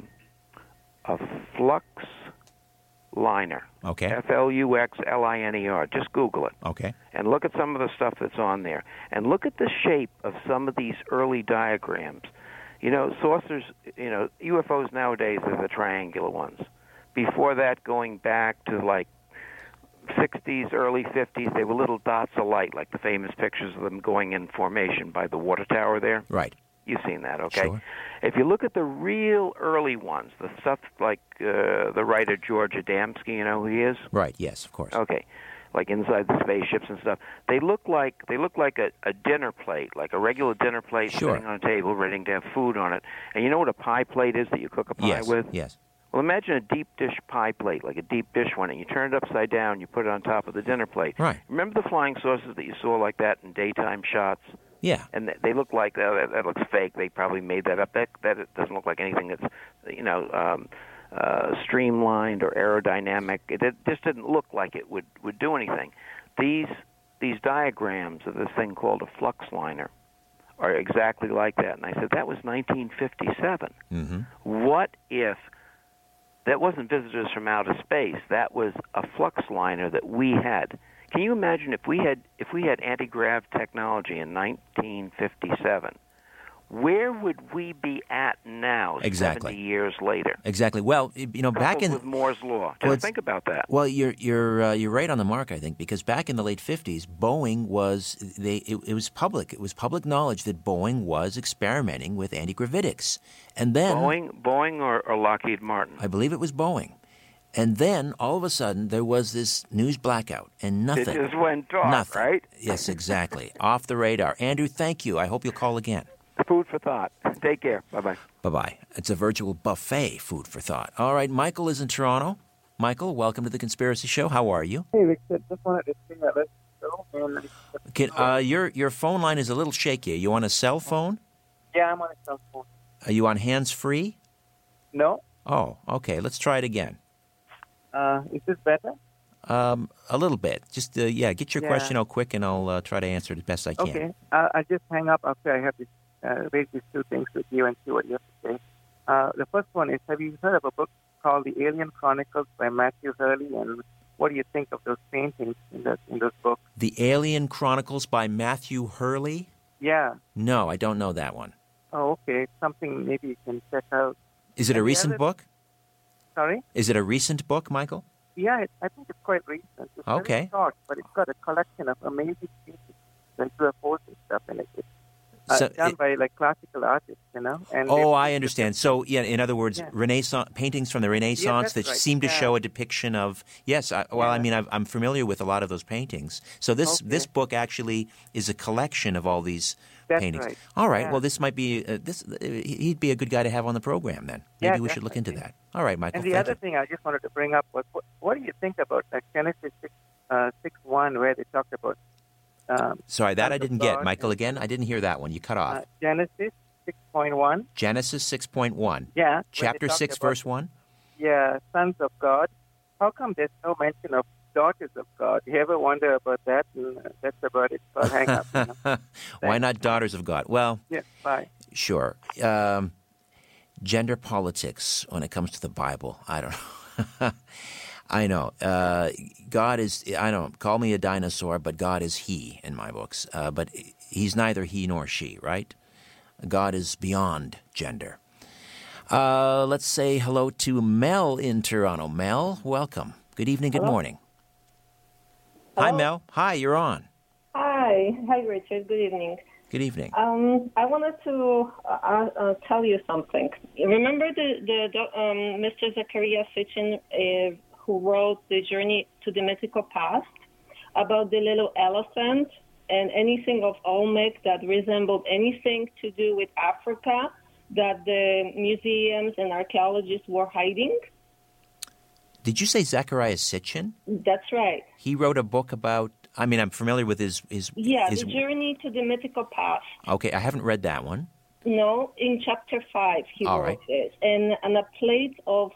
flux liner. Okay. FLUXLINER. Just Google it. Okay. And look at some of the stuff that's on there. And look at the shape of some of these early diagrams. Saucers, UFOs nowadays are the triangular ones. Before that, going back to like 60s, early 50s, they were little dots of light, like the famous pictures of them going in formation by the water tower there. Right. You've seen that, okay? Sure. If you look at the real early ones, the stuff like the writer George Adamski, you know who he is? Right, yes, of course. Okay. Like inside the spaceships and stuff. They look like a dinner plate, like a regular dinner plate sitting on a table, ready to have food on it. And you know what a pie plate is that you cook a pie with? Yes. Well, imagine a deep dish pie plate, like a deep dish one, and you turn it upside down, you put it on top of the dinner plate. Right. Remember the flying saucers that you saw like that in daytime shots? Yeah. And they look like that looks fake. They probably made that up. That it doesn't look like anything that's streamlined or aerodynamic. It just didn't look like it would do anything. These diagrams of this thing called a flux liner are exactly like that. And I said, that was 1957. Mm-hmm. What if that wasn't visitors from outer space? That was a flux liner that we had. Can you imagine if we had anti-grav technology in 1957? Where would we be at now, exactly. 70 years later? Exactly. Well, back in with Moore's Law. Just think about that. Well, you're right on the mark, I think, because back in the late 50s, Boeing was it was public. It was public knowledge that Boeing was experimenting with anti-gravitics, and then Boeing or Lockheed Martin. I believe it was Boeing. And then, all of a sudden, there was this news blackout, and nothing. It just went off, nothing. Right? Yes, exactly. Off the radar. Andrew, thank you. I hope you'll call again. Food for thought. Take care. Bye-bye. Bye-bye. It's a virtual buffet, food for thought. All right, Michael is in Toronto. Michael, welcome to The Conspiracy Show. How are you? Hey, Richard. Just wanted to say that your phone line is a little shaky. Are you on a cell phone? Yeah, I'm on a cell phone. Are you on hands-free? No. Oh, okay. Let's try it again. Is this better? A little bit. Just, get your question out quick, and I'll try to answer it as best I can. Okay. I'll just hang up after I have to raise these two things with you and see what you have to say. The first one is, have you heard of a book called The Alien Chronicles by Matthew Hurley, and what do you think of those paintings in those books? The Alien Chronicles by Matthew Hurley? Yeah. No, I don't know that one. Oh, okay. Something maybe you can check out. Is it a recent book? Sorry? Is it a recent book, Michael? Yeah, I think it's quite recent. It's Okay. very short, but it's got a collection of amazing pieces and UFOs and stuff in it. It's done by like classical artists, you know. And I understand. So, yeah, in other words, Yeah. Renaissance paintings from the Renaissance that that's right. seem to Yeah. show a depiction of. Yes, I mean, I'm familiar with a lot of those paintings. So this book actually is a collection of all these That's paintings. right. All right. Yeah. Well, this might be he'd be a good guy to have on the program then. Maybe Yeah, we should look into that. All right, Michael. And the thank other you. thing I just wanted to bring up was, what do you think about Genesis 6:1, where they talked about Sorry, that I sons of didn't get, God Michael. Again, I didn't hear that one. You cut off. Genesis 6.1. Genesis 6.1. Yeah. where Chapter they 6, talked about, verse 1. Yeah, sons of God. How come there's no mention of daughters of God? You ever wonder about that? And that's about it. So I'll hang up. You know? Why not daughters of God? Well, Yeah, bye. sure. Gender politics when it comes to the Bible, I don't know. I know. God is, I don't call me a dinosaur, but God is he in my books. But he's neither he nor she, right? God is beyond gender. Let's say hello to Mel in Toronto. Mel, welcome. Good evening, good Hello. morning. Hi, Mel. Hi, you're on. Hi, Richard. Good evening. Good evening. I wanted to tell you something. Remember Mr. Zachariah Sitchin, who wrote The Journey to the Mythical Past, about the little elephant and anything of Olmec that resembled anything to do with Africa that the museums and archaeologists were hiding? Did you say Zachariah Sitchin? That's right. He wrote a book about, I mean, I'm familiar with his Yeah, The Journey to the Mythical Past. Okay, I haven't read that one. No, in chapter 5 he All wrote right. this. And on a plate of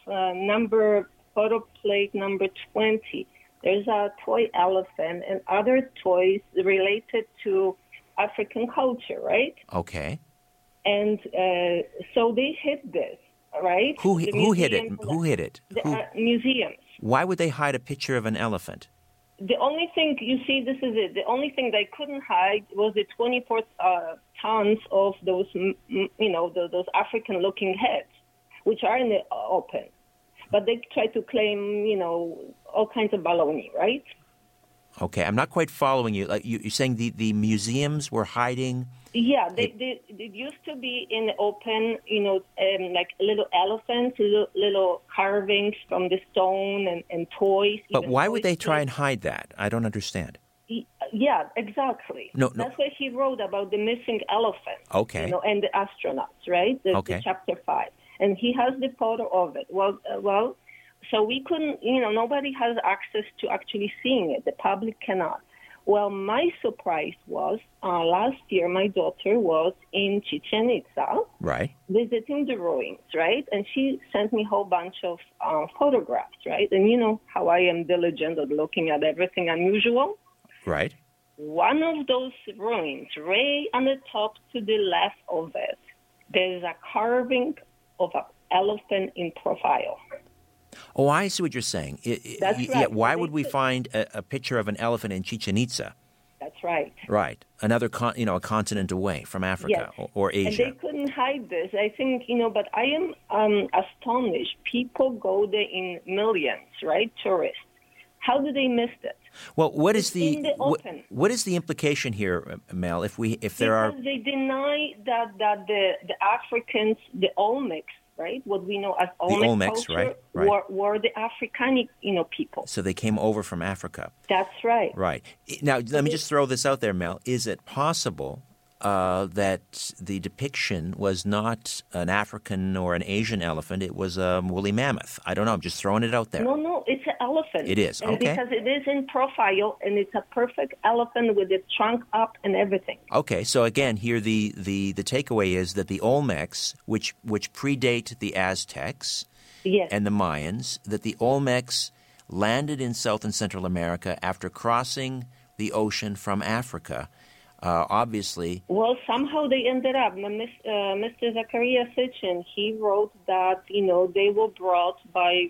photo plate number 20, there's a toy elephant and other toys related to African culture, right? Okay. And so they hid this, right? Who hid it? museums- Who hid it? The museums. Why would they hide a picture of an elephant? The only thing, you see, this is it. The only thing they couldn't hide was the 24 tons of those, those African-looking heads, which are in the open. But they try to claim, all kinds of baloney, right? Okay, I'm not quite following you. Like you're saying the museums were hiding. Yeah, they used to be in the open, like little elephants, little carvings from the stone and toys. But even why would toys. they try and hide that? I don't understand. Yeah, exactly. No. That's what he wrote about the missing elephant. Okay. And the astronauts, right? Okay. The chapter 5. And he has the photo of it. Well, so we couldn't, nobody has access to actually seeing it. The public cannot. Well, my surprise was last year my daughter was in Chichen Itza Right. visiting the ruins, right? And she sent me a whole bunch of photographs, right? And you know how I am diligent at looking at everything unusual. Right. One of those ruins, right on the top to the left of it, there's a carving of an elephant in profile. Oh, I see what you're saying. That's Yeah, right. why would we find a picture of an elephant in Chichen Itza? That's right. Right. Another a continent away from Africa or Asia. And they couldn't hide this. I think, but I am astonished. People go there in millions, right? Tourists. How do they miss it? Well, what is in the open. what is the implication here, Mel? If there are Because they deny that the Africans, the Olmecs, right? What we know as Olmec Olmecs, culture, right. were the Africanic, people. so they came over from Africa. That's right. Right. Now, let me just throw this out there, Mel. Is it possible that the depiction was not an African or an Asian elephant? It was a woolly mammoth. I don't know. I'm just throwing it out there. No, it's an elephant. It is, And okay. because it is in profile, and it's a perfect elephant with its trunk up and everything. Okay, so again, here the takeaway is that the Olmecs, which predate the Aztecs Yes. and the Mayans, that the Olmecs landed in South and Central America after crossing the ocean from Africa. Obviously, Well, somehow they ended up. Mr. Zachariah Sitchin, he wrote that, they were brought by,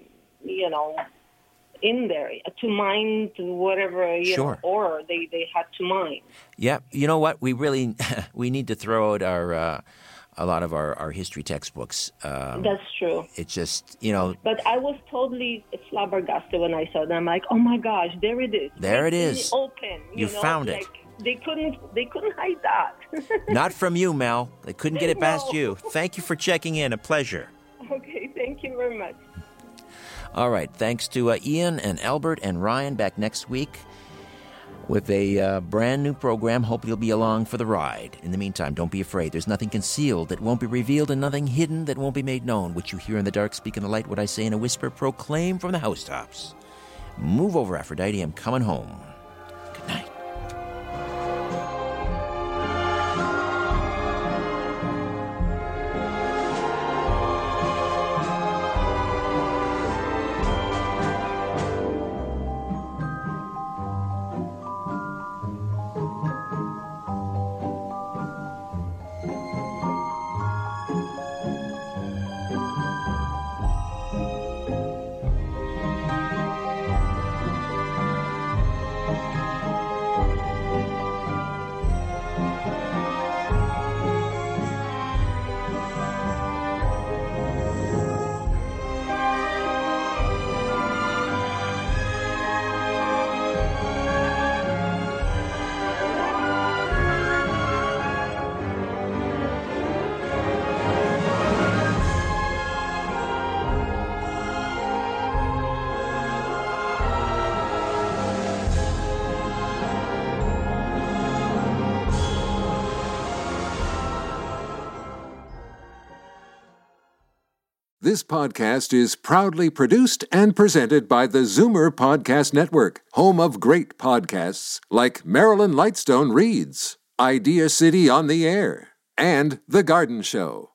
in there to mine whatever, Sure. ore they had to mine. yeah. You know what? We really we need to throw out a lot of our history textbooks. That's true. It's just, you know. But I was totally flabbergasted when I saw it. I'm like, oh my gosh, there it is. There it is. Open. You found it. They couldn't hide that. Not from you, Mel. They couldn't get it past you. Thank you for checking in. A pleasure. Okay, thank you very much. All right. Thanks to Ian and Albert and Ryan, back next week with a brand new program. Hope you'll be along for the ride. In the meantime, don't be afraid. There's nothing concealed that won't be revealed and nothing hidden that won't be made known. What you hear in the dark, speak in the light. What I say in a whisper, proclaim from the housetops. Move over, Aphrodite. I'm coming home. Good night. This podcast is proudly produced and presented by the Zoomer Podcast Network, home of great podcasts like Marilyn Lightstone Reads, Idea City on the Air, and The Garden Show.